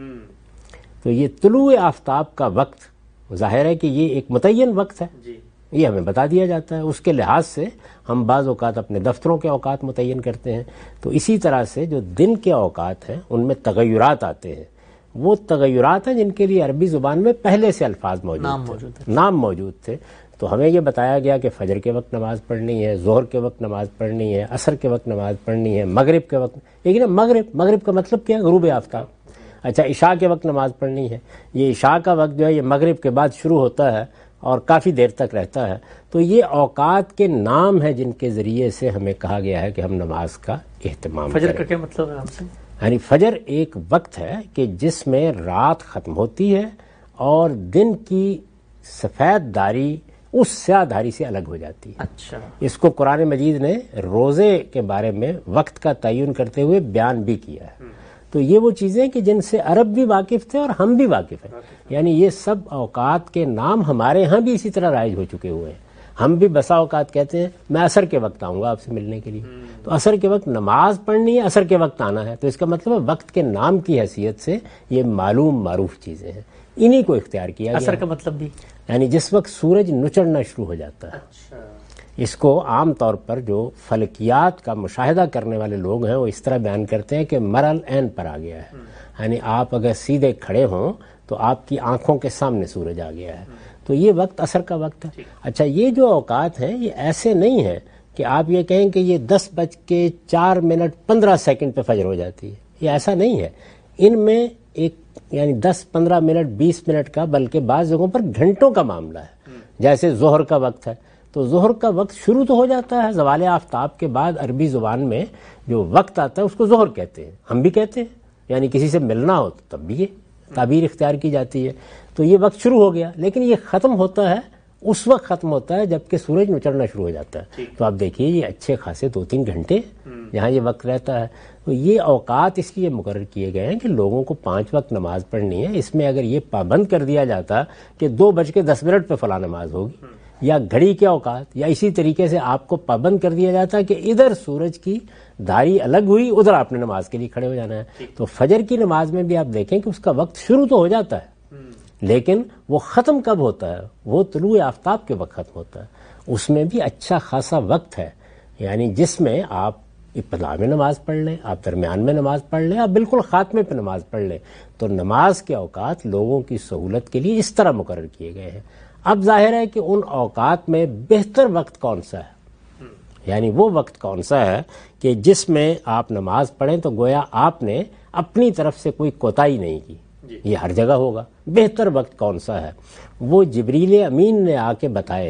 تو یہ طلوع آفتاب کا وقت ظاہر ہے کہ یہ ایک متعین وقت ہے, یہ ہمیں بتا دیا جاتا ہے. اس کے لحاظ سے ہم بعض اوقات اپنے دفتروں کے اوقات متعین کرتے ہیں. تو اسی طرح سے جو دن کے اوقات ہیں ان میں تغیرات آتے ہیں. وہ تغیرات ہیں جن کے لیے عربی زبان میں پہلے سے الفاظ موجود نام تھے, موجود ہے. نام موجود تھے. تو ہمیں یہ بتایا گیا کہ فجر کے وقت نماز پڑھنی ہے, ظہر کے وقت نماز پڑھنی ہے, عصر کے وقت نماز پڑھنی ہے, مغرب کے وقت. لیکن مغرب مغرب کا مطلب کیا ہے؟ غروب آفتاب. اچھا, عشاء کے وقت نماز پڑھنی ہے. یہ عشاء کا وقت جو ہے یہ مغرب کے بعد شروع ہوتا ہے اور کافی دیر تک رہتا ہے. تو یہ اوقات کے نام ہیں جن کے ذریعے سے ہمیں کہا گیا ہے کہ ہم نماز کا اہتمام کریں. فجر کا کیا مطلب ہے آپ سے؟ یعنی فجر ایک وقت ہے کہ جس میں رات ختم ہوتی ہے اور دن کی سفید داری اس سیاہ دھاری سے الگ ہو جاتی ہے. اچھا, اس کو قرآن مجید نے روزے کے بارے میں وقت کا تعین کرتے ہوئے بیان بھی کیا ہے. تو یہ وہ چیزیں کہ جن سے عرب بھی واقف تھے اور ہم بھی واقف ہیں. یعنی یہ سب اوقات کے نام ہمارے ہاں بھی اسی طرح رائج ہو چکے ہوئے ہیں. ہم بھی بسا اوقات کہتے ہیں میں عصر کے وقت آؤں گا آپ سے ملنے کے لیے, تو عصر کے وقت نماز پڑھنی ہے, عصر کے وقت آنا ہے. تو اس کا مطلب ہے وقت کے نام کی حیثیت سے یہ معلوم معروف چیزیں ہیں, انہی کو اختیار کیا گیا. عصر کا مطلب بھی یعنی جس وقت سورج نچڑنا شروع ہو جاتا ہے. اچھا, اس کو عام طور پر جو فلکیات کا مشاہدہ کرنے والے لوگ ہیں وہ اس طرح بیان کرتے ہیں کہ مرل عین پر آ گیا ہے. یعنی آپ اگر سیدھے کھڑے ہوں تو آپ کی آنکھوں کے سامنے سورج آ گیا ہے. تو یہ وقت عصر کا وقت ہے. اچھا, یہ جو اوقات ہیں یہ ایسے نہیں ہیں کہ آپ یہ کہیں کہ یہ دس بج کے چار منٹ پندرہ سیکنڈ پہ فجر ہو جاتی ہے. یہ ایسا نہیں ہے. ان میں ایک یعنی دس پندرہ منٹ بیس منٹ کا بلکہ بعض جگہوں پر گھنٹوں کا معاملہ ہے. جیسے ظہر کا وقت ہے تو ظہر کا وقت شروع تو ہو جاتا ہے زوال آفتاب کے بعد. عربی زبان میں جو وقت آتا ہے اس کو ظہر کہتے ہیں, ہم بھی کہتے ہیں. یعنی کسی سے ملنا ہو تو تب بھی یہ تعبیر اختیار کی جاتی ہے. تو یہ وقت شروع ہو گیا, لیکن یہ ختم ہوتا ہے اس وقت ختم ہوتا ہے جبکہ سورج نچڑنا شروع ہو جاتا ہے. تو آپ دیکھیے یہ اچھے خاصے دو تین گھنٹے یہاں یہ وقت رہتا ہے. تو یہ اوقات اس لیے مقرر کیے گئے ہیں کہ لوگوں کو پانچ وقت نماز پڑھنی ہے. اس میں اگر یہ پابند کر دیا جاتا کہ دو بج کے دس منٹ پہ فلاں نماز ہوگی, یا گھڑی کے اوقات, یا اسی طریقے سے آپ کو پابند کر دیا جاتا کہ ادھر سورج کی دھاری الگ ہوئی ادھر آپ نے نماز کے لیے کھڑے ہو جانا ہے. تو فجر کی نماز میں بھی آپ دیکھیں کہ اس کا وقت شروع تو ہو جاتا ہے لیکن وہ ختم کب ہوتا ہے؟ وہ طلوع آفتاب کے وقت ختم ہوتا ہے. اس میں بھی اچھا خاصا وقت ہے, یعنی جس میں آپ ابتدا میں نماز پڑھ لیں, آپ درمیان میں نماز پڑھ لیں, آپ بالکل خاتمے پہ نماز پڑھ لیں. تو نماز کے اوقات لوگوں کی سہولت کے لیے اس طرح مقرر کیے گئے ہیں. اب ظاہر ہے کہ ان اوقات میں بہتر وقت کون سا ہے, یعنی وہ وقت کون سا ہے کہ جس میں آپ نماز پڑھیں تو گویا آپ نے اپنی طرف سے کوئی کوتاہی نہیں کی. یہ ہر جگہ ہوگا. بہتر وقت کون سا ہے وہ جبریل امین نے آ کے بتائے ہیں.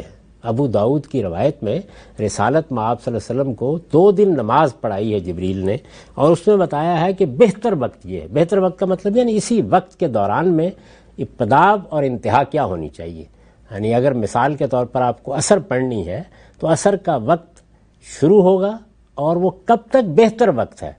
ابو داؤد کی روایت میں رسالت میں آپ صلی اللہ علیہ وسلم کو دو دن نماز پڑھائی ہے جبریل نے، اور اس میں بتایا ہے کہ بہتر وقت یہ ہے۔ بہتر وقت کا مطلب یعنی اسی وقت کے دوران میں ابتدا اور انتہا کیا ہونی چاہیے۔ یعنی اگر مثال کے طور پر آپ کو عصر پڑھنی ہے تو عصر کا وقت شروع ہوگا، اور وہ کب تک بہتر وقت ہے؟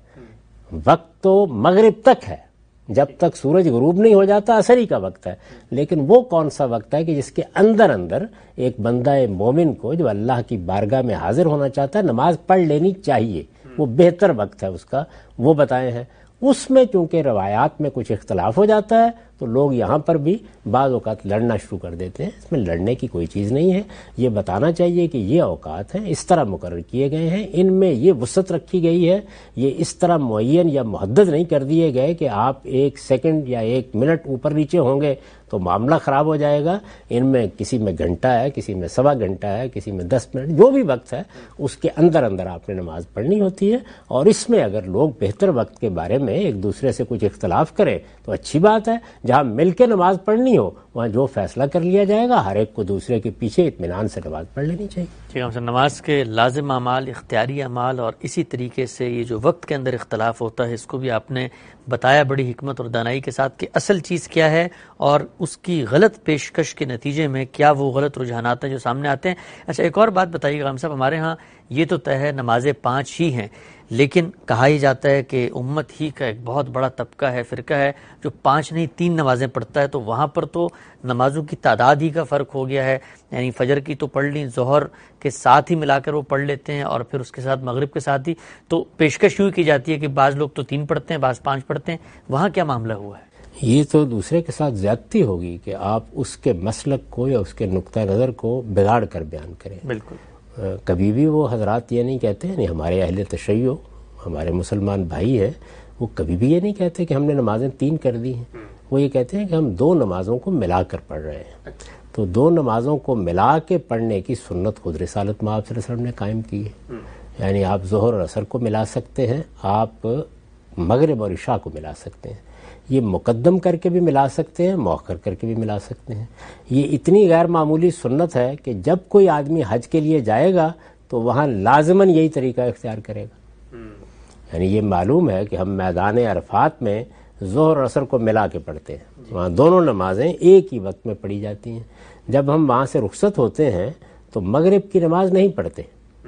وقت تو مغرب تک ہے، جب تک سورج غروب نہیں ہو جاتا عصر ہی کا وقت ہے، لیکن وہ کون سا وقت ہے کہ جس کے اندر اندر ایک بندہ مومن کو جو اللہ کی بارگاہ میں حاضر ہونا چاہتا ہے نماز پڑھ لینی چاہیے، وہ بہتر وقت ہے اس کا، وہ بتائے ہیں۔ اس میں چونکہ روایات میں کچھ اختلاف ہو جاتا ہے تو لوگ یہاں پر بھی بعض اوقات لڑنا شروع کر دیتے ہیں۔ اس میں لڑنے کی کوئی چیز نہیں ہے، یہ بتانا چاہیے کہ یہ اوقات ہیں، اس طرح مقرر کیے گئے ہیں، ان میں یہ وسعت رکھی گئی ہے، یہ اس طرح معین یا محدد نہیں کر دیے گئے کہ آپ ایک سیکنڈ یا ایک منٹ اوپر نیچے ہوں گے تو معاملہ خراب ہو جائے گا۔ ان میں کسی میں گھنٹہ ہے، کسی میں سوا گھنٹہ ہے، کسی میں دس منٹ، جو بھی وقت ہے اس کے اندر اندر آپ نے نماز پڑھنی ہوتی ہے۔ اور اس میں اگر لوگ بہتر وقت کے بارے میں ایک دوسرے سے کچھ اختلاف کریں تو اچھی بات ہے، جہاں مل کے نماز پڑھنی ہو وہاں جو فیصلہ کر لیا جائے گا، ہر ایک کو دوسرے کے پیچھے اطمینان سے نماز پڑھ لینی چاہیے۔ ٹھیک ہے، نماز کے لازم اعمال، اختیاری اعمال، اور اسی طریقے سے یہ جو وقت کے اندر اختلاف ہوتا ہے اس کو بھی آپ نے بتایا بڑی حکمت اور دانائی کے ساتھ کہ اصل چیز کیا ہے اور اس کی غلط پیشکش کے نتیجے میں کیا وہ غلط رجحانات ہیں جو سامنے آتے ہیں۔ اچھا، ایک اور بات بتائیے غلام صاحب، ہمارے ہاں یہ تو طے ہے نمازیں پانچ ہی ہیں، لیکن کہا ہی جاتا ہے کہ امت ہی کا ایک بہت بڑا طبقہ ہے، فرقہ ہے جو پانچ نہیں تین نمازیں پڑھتا ہے، تو وہاں پر تو نمازوں کی تعداد ہی کا فرق ہو گیا ہے۔ یعنی فجر کی تو پڑھ لی، ظہر کے ساتھ ہی ملا کر وہ پڑھ لیتے ہیں، اور پھر اس کے ساتھ مغرب کے ساتھ ہی، تو پیشکش یوں کی جاتی ہے کہ بعض لوگ تو تین پڑھتے ہیں، بعض پانچ پڑھتے ہیں۔ وہاں کیا معاملہ ہوا ہے؟ یہ تو دوسرے کے ساتھ زیادتی ہوگی کہ آپ اس کے مسلک کو یا اس کے نقطہ نظر کو بگاڑ کر بیان کریں۔ بالکل، کبھی بھی وہ حضرات یہ نہیں کہتے، یعنی ہمارے اہل تشیع، ہمارے مسلمان بھائی ہیں، وہ کبھی بھی یہ نہیں کہتے کہ ہم نے نمازیں تین کر دی ہیں، وہ یہ کہتے ہیں کہ ہم دو نمازوں کو ملا کر پڑھ رہے ہیں۔ تو دو نمازوں کو ملا کے پڑھنے کی سنت خود رسالت میں آپ صلی اللہ علیہ وسلم نے قائم کی ہے۔ یعنی آپ ظہر اور عصر کو ملا سکتے ہیں، آپ مغرب اور عشاء کو ملا سکتے ہیں، یہ مقدم کر کے بھی ملا سکتے ہیں، مؤخر کر کے بھی ملا سکتے ہیں۔ یہ اتنی غیر معمولی سنت ہے کہ جب کوئی آدمی حج کے لیے جائے گا تو وہاں لازماً یہی طریقہ اختیار کرے گا۔ یعنی یہ معلوم ہے کہ ہم میدان عرفات میں ظہر اور عصر کو ملا کے پڑھتے ہیں، وہاں دونوں نمازیں ایک ہی وقت میں پڑھی جاتی ہیں۔ جب ہم وہاں سے رخصت ہوتے ہیں تو مغرب کی نماز نہیں پڑھتے،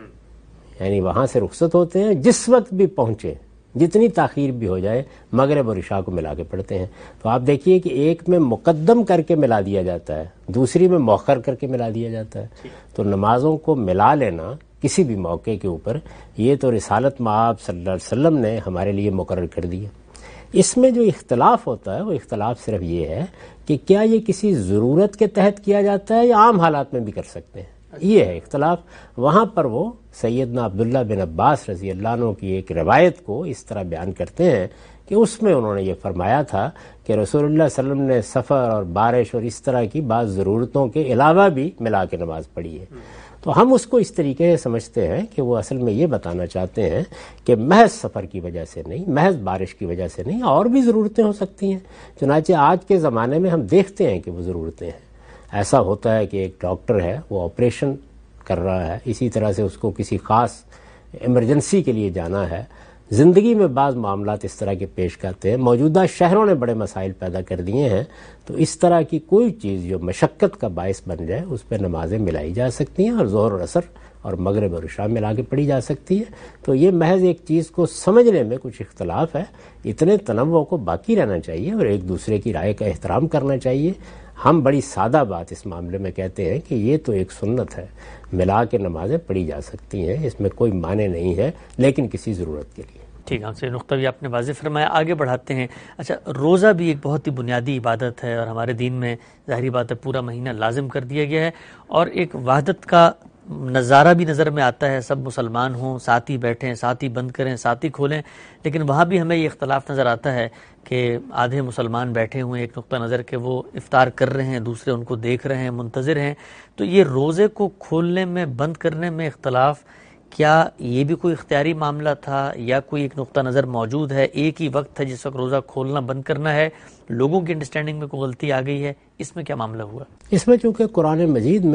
یعنی وہاں سے رخصت ہوتے ہیں جس وقت بھی پہنچے، جتنی تاخیر بھی ہو جائے، مغرب اور عشاء کو ملا کے پڑھتے ہیں۔ تو آپ دیکھیے کہ ایک میں مقدم کر کے ملا دیا جاتا ہے، دوسری میں مؤخر کر کے ملا دیا جاتا ہے۔ تو نمازوں کو ملا لینا کسی بھی موقع کے اوپر، یہ تو رسالت مآب صلی اللہ علیہ وسلم نے ہمارے لیے مقرر کر دیا۔ اس میں جو اختلاف ہوتا ہے وہ اختلاف صرف یہ ہے کہ کیا یہ کسی ضرورت کے تحت کیا جاتا ہے یا عام حالات میں بھی کر سکتے ہیں، یہ ہے اختلاف۔ وہاں پر وہ سیدنا عبداللہ بن عباس رضی اللہ عنہ کی ایک روایت کو اس طرح بیان کرتے ہیں کہ اس میں انہوں نے یہ فرمایا تھا کہ رسول اللہ صلی اللہ علیہ وسلم نے سفر اور بارش اور اس طرح کی بعض ضرورتوں کے علاوہ بھی ملا کے نماز پڑھی ہے۔ تو ہم اس کو اس طریقے سے سمجھتے ہیں کہ وہ اصل میں یہ بتانا چاہتے ہیں کہ محض سفر کی وجہ سے نہیں، محض بارش کی وجہ سے نہیں، اور بھی ضرورتیں ہو سکتی ہیں۔ چنانچہ آج کے زمانے میں ہم دیکھتے ہیں کہ وہ ضرورتیں ہیں۔ ایسا ہوتا ہے کہ ایک ڈاکٹر ہے، وہ آپریشن کر رہا ہے، اسی طرح سے اس کو کسی خاص ایمرجنسی کے لیے جانا ہے۔ زندگی میں بعض معاملات اس طرح کے پیش کرتے ہیں، موجودہ شہروں نے بڑے مسائل پیدا کر دیے ہیں، تو اس طرح کی کوئی چیز جو مشقت کا باعث بن جائے اس پہ نمازیں ملائی جا سکتی ہیں، اور ظہر اور عصر اور مغرب اور عشاء ملا کے پڑھی جا سکتی ہے۔ تو یہ محض ایک چیز کو سمجھنے میں کچھ اختلاف ہے، اتنے تنوع کو باقی رہنا چاہیے اور ایک دوسرے کی رائے کا احترام کرنا چاہیے۔ ہم بڑی سادہ بات اس معاملے میں کہتے ہیں کہ یہ تو ایک سنت ہے، ملا کے نمازیں پڑھی جا سکتی ہیں، اس میں کوئی معنی نہیں ہے، لیکن کسی ضرورت کے لیے۔ ٹھیک ہے، سے نقطہ بھی آپ نے واضح فرمایا، آگے بڑھاتے ہیں۔ اچھا، روزہ بھی ایک بہت ہی بنیادی عبادت ہے اور ہمارے دین میں ظاہری بات ہے پورا مہینہ لازم کر دیا گیا ہے، اور ایک وحدت کا نظارہ بھی نظر میں آتا ہے، سب مسلمان ہوں، ساتھ ہی بیٹھیں، ساتھ ہی بند کریں، ساتھ ہی کھولیں، لیکن وہاں بھی ہمیں یہ اختلاف نظر آتا ہے کہ آدھے مسلمان بیٹھے ہوئے ایک نقطہ نظر کہ وہ افطار کر رہے ہیں، دوسرے ان کو دیکھ رہے ہیں، منتظر ہیں۔ تو یہ روزے کو کھولنے میں، بند کرنے میں اختلاف، کیا یہ بھی کوئی اختیاری معاملہ تھا یا کوئی ایک نقطہ نظر موجود ہے، ایک ہی وقت ہے جس وقت روزہ کھولنا بند کرنا ہے، لوگوں کی انڈرسٹینڈنگ میں کوئی غلطی آ گئی ہے، اس میں کیا معاملہ ہوا؟ اس میں چونکہ قرآن مجید میں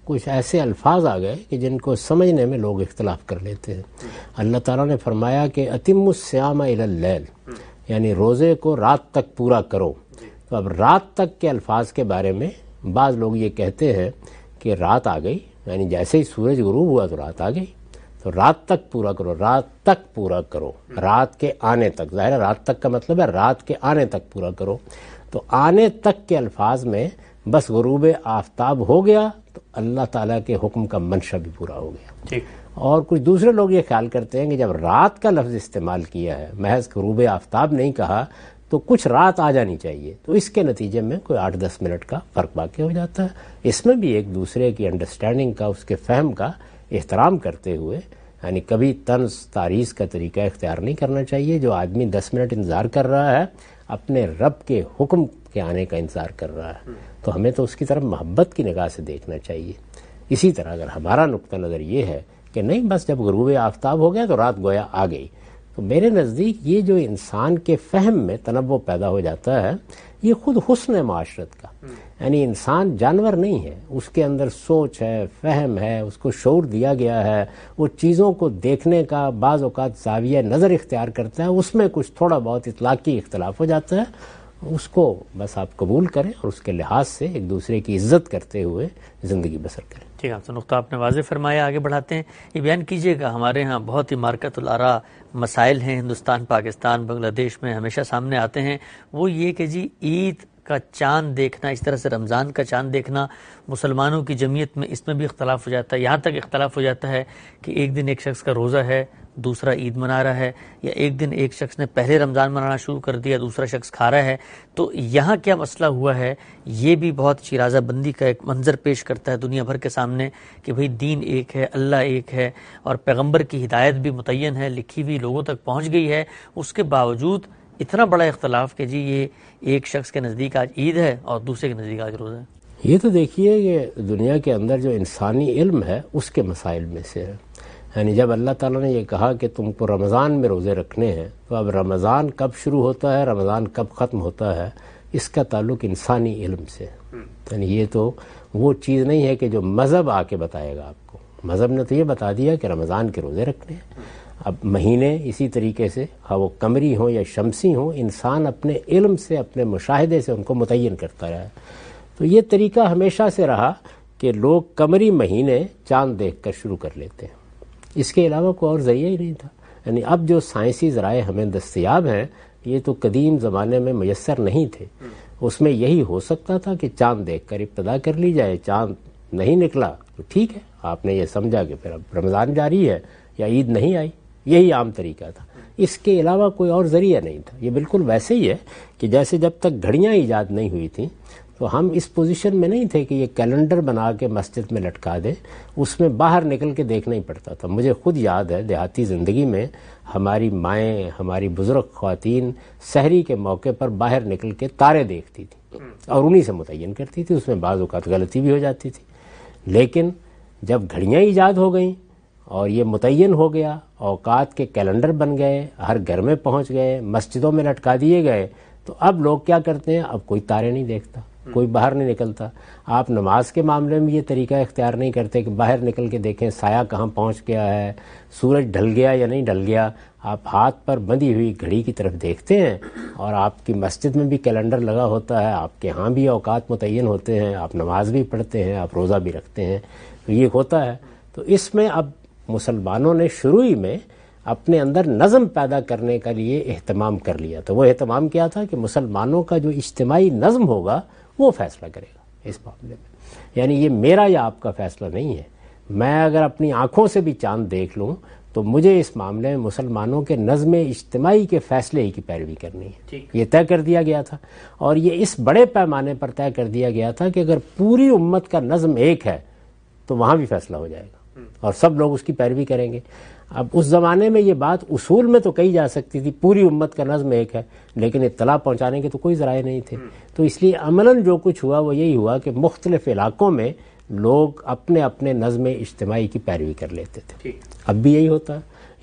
کچھ ایسے الفاظ آ گئے کہ جن کو سمجھنے میں لوگ اختلاف کر لیتے ہیں. اللہ تعالیٰ نے فرمایا کہ اتم الصیام الی اللیل، یعنی روزے کو رات تک پورا کرو. تو اب رات تک کے الفاظ کے بارے میں بعض لوگ یہ کہتے ہیں کہ رات آ گئی، یعنی جیسے ہی سورج غروب ہوا تو رات آ گئی، تو رات تک پورا کرو، رات تک پورا کرو، رات کے آنے تک. ظاہر ہے رات تک کا مطلب ہے رات کے آنے تک پورا کرو. تو آنے تک کے الفاظ میں بس غروب آفتاب ہو گیا تو اللہ تعالیٰ کے حکم کا منشا بھی پورا ہو گیا. ٹھیک. اور کچھ دوسرے لوگ یہ خیال کرتے ہیں کہ جب رات کا لفظ استعمال کیا ہے، محض غروب آفتاب نہیں کہا، تو کچھ رات آ جانی چاہیے. تو اس کے نتیجے میں کوئی آٹھ دس منٹ کا فرق واقع ہو جاتا ہے. اس میں بھی ایک دوسرے کی انڈرسٹینڈنگ کا، اس کے فہم کا احترام کرتے ہوئے، یعنی کبھی طنز تاریخ کا طریقہ اختیار نہیں کرنا چاہیے. جو آدمی دس منٹ انتظار کر رہا ہے اپنے رب کے حکم کے آنے کا انتظار کر رہا ہے، تو ہمیں تو اس کی طرف محبت کی نگاہ سے دیکھنا چاہیے. اسی طرح اگر ہمارا نقطہ نظر یہ ہے کہ نہیں بس جب غروب آفتاب ہو گیا تو رات گویا آ گئی، تو میرے نزدیک یہ جو انسان کے فہم میں تنوع پیدا ہو جاتا ہے یہ خود حسن ہے معاشرت کا. یعنی انسان جانور نہیں ہے، اس کے اندر سوچ ہے، فہم ہے، اس کو شعور دیا گیا ہے، وہ چیزوں کو دیکھنے کا بعض اوقات زاویہ نظر اختیار کرتا ہے. اس میں کچھ تھوڑا بہت اطلاقی اختلاف ہو جاتا ہے، اس کو بس آپ قبول کریں اور اس کے لحاظ سے ایک دوسرے کی عزت کرتے ہوئے زندگی بسر کریں. ٹھیک ہے، تو نقطہ آپ نے واضح فرمایا. آگے بڑھاتے ہیں. یہ بیان کیجیے گا، ہمارے ہاں بہت ہی مارکت الآراء مسائل ہیں ہندوستان، پاکستان، بنگلہ دیش میں ہمیشہ سامنے آتے ہیں. وہ یہ کہ جی عید کا چاند دیکھنا، اس طرح سے رمضان کا چاند دیکھنا مسلمانوں کی جمعیت میں اس میں بھی اختلاف ہو جاتا ہے. یہاں تک اختلاف ہو جاتا ہے کہ ایک دن ایک شخص کا روزہ ہے، دوسرا عید منا رہا ہے، یا ایک دن ایک شخص نے پہلے رمضان منانا شروع کر دیا، دوسرا شخص کھا رہا ہے. تو یہاں کیا مسئلہ ہوا ہے؟ یہ بھی بہت شیرازہ بندی کا ایک منظر پیش کرتا ہے دنیا بھر کے سامنے کہ بھئی دین ایک ہے، اللہ ایک ہے، اور پیغمبر کی ہدایت بھی متعین ہے، لکھی ہوئی لوگوں تک پہنچ گئی ہے. اس کے باوجود اتنا بڑا اختلاف کہ جی یہ ایک شخص کے نزدیک آج عید ہے اور دوسرے کے نزدیک آج روزہ ہے. یہ تو دیکھیے کہ دنیا کے اندر جو انسانی علم ہے اس کے مسائل میں سے ہے. یعنی جب اللہ تعالیٰ نے یہ کہا کہ تم کو رمضان میں روزے رکھنے ہیں، تو اب رمضان کب شروع ہوتا ہے، رمضان کب ختم ہوتا ہے، اس کا تعلق انسانی علم سے. یعنی یہ تو وہ چیز نہیں ہے کہ جو مذہب آ کے بتائے گا آپ کو. مذہب نے تو یہ بتا دیا کہ رمضان کے روزے رکھنے ہیں. اب مہینے اسی طریقے سے ہاں وہ قمری ہوں یا شمسی ہوں، انسان اپنے علم سے، اپنے مشاہدے سے ان کو متعین کرتا رہا. تو یہ طریقہ ہمیشہ سے رہا کہ لوگ قمری مہینے چاند دیکھ کر شروع کر لیتے ہیں. اس کے علاوہ کوئی اور ذریعہ ہی نہیں تھا. یعنی اب جو سائنسی ذرائع ہمیں دستیاب ہیں یہ تو قدیم زمانے میں میسر نہیں تھے. اس میں یہی ہو سکتا تھا کہ چاند دیکھ کر ابتدا کر لی جائے. چاند نہیں نکلا تو ٹھیک ہے، آپ نے یہ سمجھا کہ پھر اب رمضان جاری ہے یا عید نہیں آئی. یہی عام طریقہ تھا. اس کے علاوہ کوئی اور ذریعہ نہیں تھا. یہ بالکل ویسے ہی ہے کہ جیسے جب تک گھڑیاں ایجاد نہیں ہوئی تھیں تو ہم اس پوزیشن میں نہیں تھے کہ یہ کیلنڈر بنا کے مسجد میں لٹکا دیں، اس میں باہر نکل کے دیکھنا ہی پڑتا تھا. مجھے خود یاد ہے دیہاتی زندگی میں ہماری مائیں، ہماری بزرگ خواتین سحری کے موقع پر باہر نکل کے تارے دیکھتی تھی اور انہی سے متعین کرتی تھی. اس میں بعض اوقات غلطی بھی ہو جاتی تھی. لیکن جب گھڑیاں ایجاد ہو گئیں اور یہ متعین ہو گیا، اوقات کے کیلنڈر بن گئے، ہر گھر میں پہنچ گئے، مسجدوں میں لٹکا دیے گئے، تو اب لوگ کیا کرتے ہیں، اب کوئی تارے نہیں دیکھتا، کوئی باہر نہیں نکلتا. آپ نماز کے معاملے میں یہ طریقہ اختیار نہیں کرتے کہ باہر نکل کے دیکھیں سایہ کہاں پہنچ گیا ہے، سورج ڈھل گیا یا نہیں ڈھل گیا. آپ ہاتھ پر بندھی ہوئی گھڑی کی طرف دیکھتے ہیں، اور آپ کی مسجد میں بھی کیلنڈر لگا ہوتا ہے، آپ کے ہاں بھی اوقات متعین ہوتے ہیں، آپ نماز بھی پڑھتے ہیں، آپ روزہ بھی رکھتے ہیں. تو یہ ہوتا ہے. تو اس میں اب مسلمانوں نے شروع ہی میں اپنے اندر نظم پیدا کرنے کے لیے اہتمام کر لیا. تو وہ اہتمام کیا تھا کہ مسلمانوں کا جو اجتماعی نظم ہوگا وہ فیصلہ کرے گا اس معاملے میں. یعنی یہ میرا یا آپ کا فیصلہ نہیں ہے. میں اگر اپنی آنکھوں سے بھی چاند دیکھ لوں تو مجھے اس معاملے میں مسلمانوں کے نظم اجتماعی کے فیصلے ہی کی پیروی کرنی ہے. یہ طے کر دیا گیا تھا، اور یہ اس بڑے پیمانے پر طے کر دیا گیا تھا کہ اگر پوری امت کا نظم ایک ہے تو وہاں بھی فیصلہ ہو جائے گا اور سب لوگ اس کی پیروی کریں گے. اب اس زمانے میں یہ بات اصول میں تو کہی جا سکتی تھی پوری امت کا نظم ایک ہے، لیکن اطلاع پہنچانے کے تو کوئی ذرائع نہیں تھے. تو اس لیے عملاً جو کچھ ہوا وہ یہی ہوا کہ مختلف علاقوں میں لوگ اپنے اپنے نظم اجتماعی کی پیروی کر لیتے تھے. اب بھی یہی ہوتا ہے.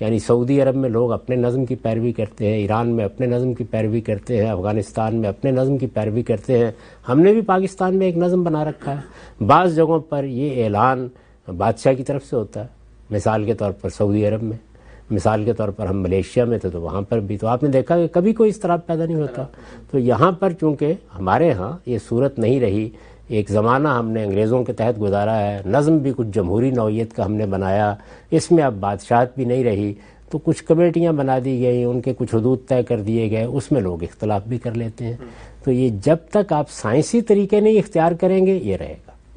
یعنی سعودی عرب میں لوگ اپنے نظم کی پیروی کرتے ہیں، ایران میں اپنے نظم کی پیروی کرتے ہیں، افغانستان میں اپنے نظم کی پیروی کرتے ہیں، ہم نے بھی پاکستان میں ایک نظم بنا رکھا ہے۔ بعض جگہوں پر یہ اعلان بادشاہ کی طرف سے ہوتا ہے، مثال کے طور پر سعودی عرب میں، مثال کے طور پر ہم ملیشیا میں تھے تو وہاں پر بھی تو آپ نے دیکھا کہ کبھی کوئی اضطراب پیدا نہیں ہوتا۔ تو یہاں پر چونکہ ہمارے ہاں یہ صورت نہیں رہی، ایک زمانہ ہم نے انگریزوں کے تحت گزارا ہے، نظم بھی کچھ جمہوری نوعیت کا ہم نے بنایا، اس میں اب بادشاہت بھی نہیں رہی، تو کچھ کمیٹیاں بنا دی گئی، ان کے کچھ حدود طے کر دیے گئے، اس میں لوگ اختلاف بھی کر لیتے ہیں۔ تو یہ جب تک آپ سائنسی طریقے نہیں اختیار کریں گے یہ رہے گا۔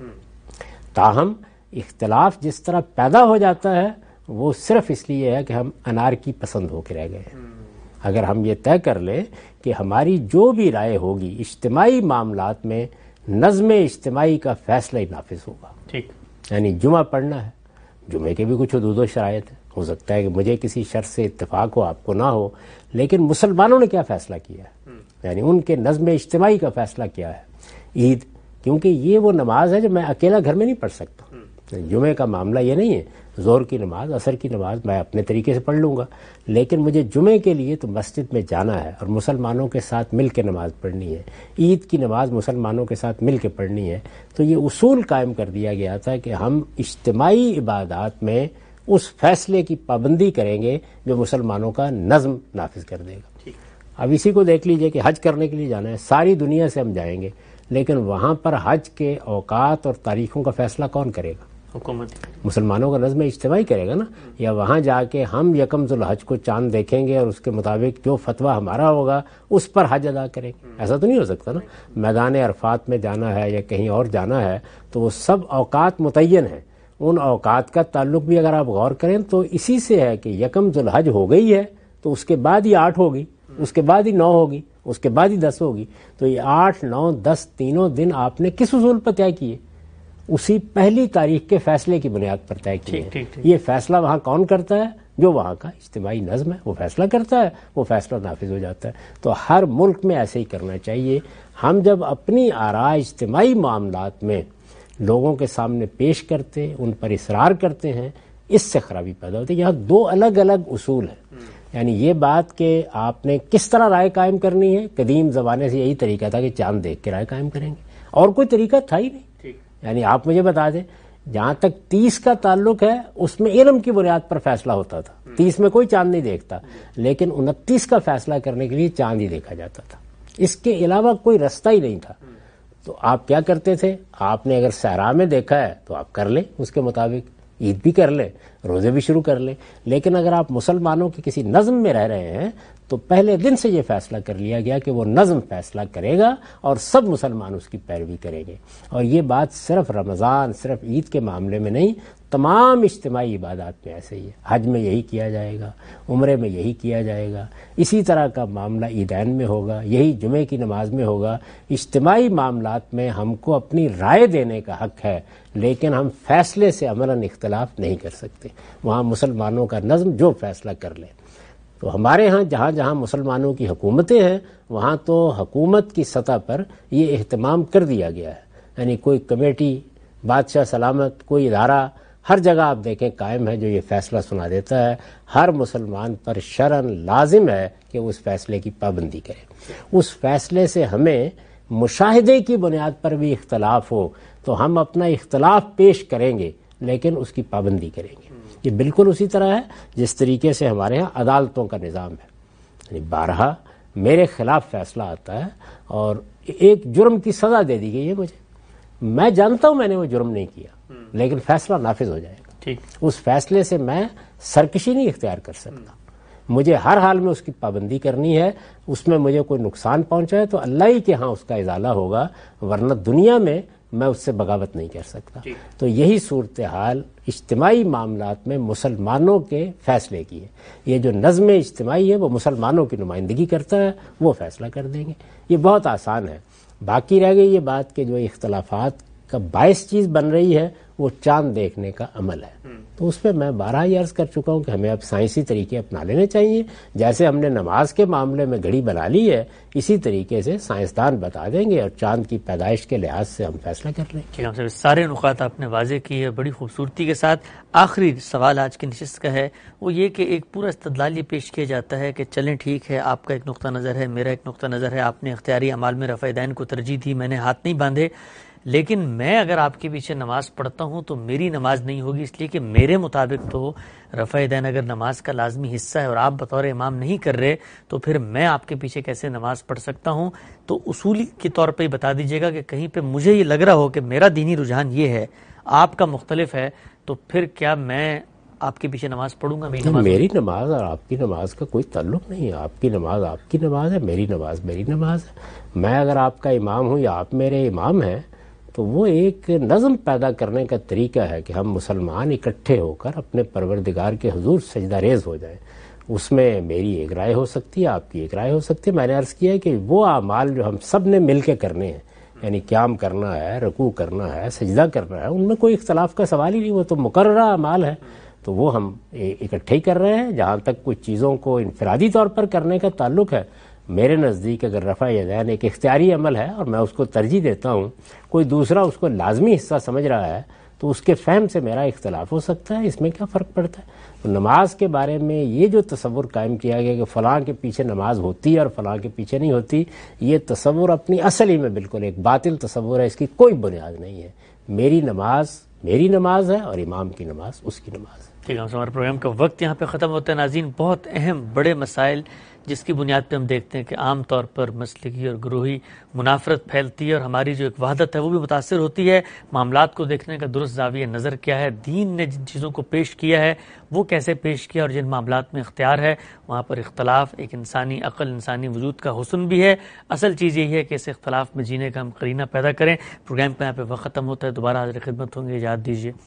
تاہم اختلاف جس طرح پیدا ہو جاتا ہے وہ صرف اس لیے ہے کہ ہم انارکی پسند ہو کے رہ گئے ہیں۔ اگر ہم یہ طے کر لیں کہ ہماری جو بھی رائے ہوگی اجتماعی معاملات میں نظم اجتماعی کا فیصلہ ہی نافذ ہوگا، ٹھیک، یعنی جمعہ پڑھنا ہے، جمعے کے بھی کچھ حدود و شرائط ہیں، ہو سکتا ہے کہ مجھے کسی شرط سے اتفاق ہو، آپ کو نہ ہو، لیکن مسلمانوں نے کیا فیصلہ کیا ہے، یعنی ان کے نظم اجتماعی کا فیصلہ کیا ہے۔ عید، کیونکہ یہ وہ نماز ہے جو میں اکیلا گھر میں نہیں پڑھ سکتا، جمعے کا معاملہ یہ نہیں ہے، ظہر کی نماز، عصر کی نماز میں اپنے طریقے سے پڑھ لوں گا، لیکن مجھے جمعے کے لیے تو مسجد میں جانا ہے اور مسلمانوں کے ساتھ مل کے نماز پڑھنی ہے، عید کی نماز مسلمانوں کے ساتھ مل کے پڑھنی ہے۔ تو یہ اصول قائم کر دیا گیا تھا کہ ہم اجتماعی عبادات میں اس فیصلے کی پابندی کریں گے جو مسلمانوں کا نظم نافذ کر دے گا۔ اب اسی کو دیکھ لیجئے کہ حج کرنے کے لیے جانا ہے، ساری دنیا سے ہم جائیں گے، لیکن وہاں پر حج کے اوقات اور تاریخوں کا فیصلہ کون کرے گا؟ حکومت، مسلمانوں کا نظم اجتماعی کرے گا نا، یا وہاں جا کے ہم یکم ذوالحج کو چاند دیکھیں گے اور اس کے مطابق جو فتویٰ ہمارا ہوگا اس پر حج ادا کریں گے؟ ایسا تو نہیں ہو سکتا نا۔ میدان عرفات میں جانا ہے یا کہیں اور جانا ہے تو وہ سب اوقات متعین ہیں، ان اوقات کا تعلق بھی اگر آپ غور کریں تو اسی سے ہے کہ یکم ذوالحج ہو گئی ہے تو اس کے بعد ہی آٹھ ہوگی، اس کے بعد ہی نو ہوگی، اس کے بعد ہی دس ہوگی، تو یہ آٹھ نو دس تینوں دن آپ نے کس اصول پر طے کیے؟ اسی پہلی تاریخ کے فیصلے کی بنیاد پر طے کیے۔ یہ فیصلہ وہاں کون کرتا ہے؟ جو وہاں کا اجتماعی نظم ہے وہ فیصلہ کرتا ہے، وہ فیصلہ نافذ ہو جاتا ہے۔ تو ہر ملک میں ایسے ہی کرنا چاہیے۔ ہم جب اپنی آراء اجتماعی معاملات میں لوگوں کے سامنے پیش کرتے، ان پر اصرار کرتے ہیں، اس سے خرابی پیدا ہوتی ہے۔ یہاں دو الگ الگ اصول ہیں، یعنی یہ بات کہ آپ نے کس طرح رائے قائم کرنی ہے، قدیم زمانے سے یہی طریقہ تھا کہ چاند دیکھ کے رائے قائم کریں گے، اور کوئی طریقہ تھا ہی نہیں۔ یعنی آپ مجھے بتا دیں، جہاں تک تیس کا تعلق ہے اس میں علم کی بنیاد پر فیصلہ ہوتا تھا، تیس میں کوئی چاند نہیں دیکھتا، لیکن انتیس کا فیصلہ کرنے کے لیے چاند ہی دیکھا جاتا تھا، اس کے علاوہ کوئی رستہ ہی نہیں تھا۔ تو آپ کیا کرتے تھے؟ آپ نے اگر صحرا میں دیکھا ہے تو آپ کر لیں اس کے مطابق، عید بھی کر لیں، روزے بھی شروع کر لیں، لیکن اگر آپ مسلمانوں کے کسی نظم میں رہ رہے ہیں تو پہلے دن سے یہ فیصلہ کر لیا گیا کہ وہ نظم فیصلہ کرے گا اور سب مسلمان اس کی پیروی کریں گے۔ اور یہ بات صرف رمضان، صرف عید کے معاملے میں نہیں، تمام اجتماعی عبادات میں ایسے ہی ہے۔ حج میں یہی کیا جائے گا، عمرے میں یہی کیا جائے گا، اسی طرح کا معاملہ عیدین میں ہوگا، یہی جمعے کی نماز میں ہوگا۔ اجتماعی معاملات میں ہم کو اپنی رائے دینے کا حق ہے، لیکن ہم فیصلے سے عملاً اختلاف نہیں کر سکتے۔ وہاں مسلمانوں کا نظم جو فیصلہ کر لے۔ تو ہمارے ہاں جہاں جہاں مسلمانوں کی حکومتیں ہیں وہاں تو حکومت کی سطح پر یہ اہتمام کر دیا گیا ہے، یعنی کوئی کمیٹی، بادشاہ سلامت، کوئی ادارہ ہر جگہ آپ دیکھیں قائم ہے جو یہ فیصلہ سنا دیتا ہے۔ ہر مسلمان پر شرعاً لازم ہے کہ اس فیصلے کی پابندی کرے۔ اس فیصلے سے ہمیں مشاہدے کی بنیاد پر بھی اختلاف ہو تو ہم اپنا اختلاف پیش کریں گے لیکن اس کی پابندی کریں گے۔ یہ بالکل اسی طرح ہے جس طریقے سے ہمارے ہاں عدالتوں کا نظام ہے، یعنی بارہا میرے خلاف فیصلہ آتا ہے اور ایک جرم کی سزا دے دی گئی ہے مجھے، میں جانتا ہوں میں نے وہ جرم نہیں کیا، لیکن فیصلہ نافذ ہو جائے گا۔ اس فیصلے سے میں سرکشی نہیں اختیار کر سکتا، مجھے ہر حال میں اس کی پابندی کرنی ہے۔ اس میں مجھے کوئی نقصان پہنچا ہے تو اللہ ہی کے ہاں اس کا ازالہ ہوگا، ورنہ دنیا میں میں اس سے بغاوت نہیں کر سکتا۔ تو یہی صورتحال اجتماعی معاملات میں مسلمانوں کے فیصلے کی ہے۔ یہ جو نظم اجتماعی ہے وہ مسلمانوں کی نمائندگی کرتا ہے، وہ فیصلہ کر دیں گے۔ یہ بہت آسان ہے۔ باقی رہ گئی یہ بات کہ جو اختلافات کا باعث چیز بن رہی ہے وہ چاند دیکھنے کا عمل ہے. تو اس پہ میں بارہ ہی عرض کر چکا ہوں کہ ہمیں اب سائنسی طریقے اپنا لینے چاہیے. جیسے ہم نے نماز کے معاملے میں گھڑی بنا لی ہے اسی طریقے سے سائنسدان بتا دیں گے اور چاند کی پیدائش کے لحاظ سے ہم فیصلہ کر لیں گے. ٹھیک ہے، سارے نکات آپ نے واضح کی ہے بڑی خوبصورتی کے ساتھ. آخری سوال آج کی نشست کا ہے وہ یہ کہ ایک پورا استدلال یہ پیش کیا جاتا ہے کہ چلیں ٹھیک ہے، آپ کا ایک نقطہ نظر ہے، میرا ایک نقطہ نظر ہے، آپ نے اختیاری اعمال میں رفع دین کو ترجیح دی، میں نے ہاتھ نہیں باندھے، لیکن میں اگر آپ کے پیچھے نماز پڑھتا ہوں تو میری نماز نہیں ہوگی، اس لیے کہ میرے مطابق تو رفع دین اگر نماز کا لازمی حصہ ہے اور آپ بطور امام نہیں کر رہے تو پھر میں آپ کے پیچھے کیسے نماز پڑھ سکتا ہوں. تو اصولی کے طور پہ بتا دیجیے گا کہ کہیں پہ مجھے یہ لگ رہا ہو کہ میرا دینی رجحان یہ ہے، آپ کا مختلف ہے، تو پھر کیا میں آپ کے پیچھے نماز پڑھوں گا؟ میری نماز میری نماز اور آپ کی نماز کا کوئی تعلق نہیں ہے. آپ کی نماز آپ کی نماز ہے، میری نماز میری نماز ہے. میں اگر آپ کا امام ہوں یا آپ میرے امام ہیں تو وہ ایک نظم پیدا کرنے کا طریقہ ہے کہ ہم مسلمان اکٹھے ہو کر اپنے پروردگار کے حضور سجدہ ریز ہو جائیں. اس میں میری ایک رائے ہو سکتی ہے، آپ کی ایک رائے ہو سکتی ہے. میں نے عرض کیا ہے کہ وہ اعمال جو ہم سب نے مل کے کرنے ہیں، یعنی قیام کرنا ہے، رکوع کرنا ہے، سجدہ کرنا ہے، ان میں کوئی اختلاف کا سوال ہی نہیں، وہ تو مقررہ اعمال ہے. تو وہ ہم اکٹھے ہی کر رہے ہیں. جہاں تک کچھ چیزوں کو انفرادی طور پر کرنے کا تعلق ہے، میرے نزدیک اگر رفع یدین ایک اختیاری عمل ہے اور میں اس کو ترجیح دیتا ہوں، کوئی دوسرا اس کو لازمی حصہ سمجھ رہا ہے تو اس کے فہم سے میرا اختلاف ہو سکتا ہے. اس میں کیا فرق پڑتا ہے؟ تو نماز کے بارے میں یہ جو تصور قائم کیا گیا کہ فلاں کے پیچھے نماز ہوتی ہے اور فلاں کے پیچھے نہیں ہوتی، یہ تصور اپنی اصل ہی میں بالکل ایک باطل تصور ہے. اس کی کوئی بنیاد نہیں ہے. میری نماز میری نماز ہے اور امام کی نماز اس کی نماز ہے. ٹھیک ہے، ہمارے پروگرام کا وقت یہاں پہ ختم ہوتا ہے. ناظرین، بہت اہم بڑے مسائل جس کی بنیاد پہ ہم دیکھتے ہیں کہ عام طور پر مسلکی اور گروہی منافرت پھیلتی ہے اور ہماری جو ایک وحدت ہے وہ بھی متاثر ہوتی ہے. معاملات کو دیکھنے کا درست زاویہ نظر کیا ہے، دین نے جن چیزوں کو پیش کیا ہے وہ کیسے پیش کیا، اور جن معاملات میں اختیار ہے وہاں پر اختلاف ایک انسانی عقل، انسانی وجود کا حسن بھی ہے. اصل چیز یہی ہے کہ اس اختلاف میں جینے کا ہم قرینہ پیدا کریں. پروگرام کا یہاں پہ وقت ختم ہوتا ہے. دوبارہ حاضر خدمت ہوں گے. اجازت دیجیے.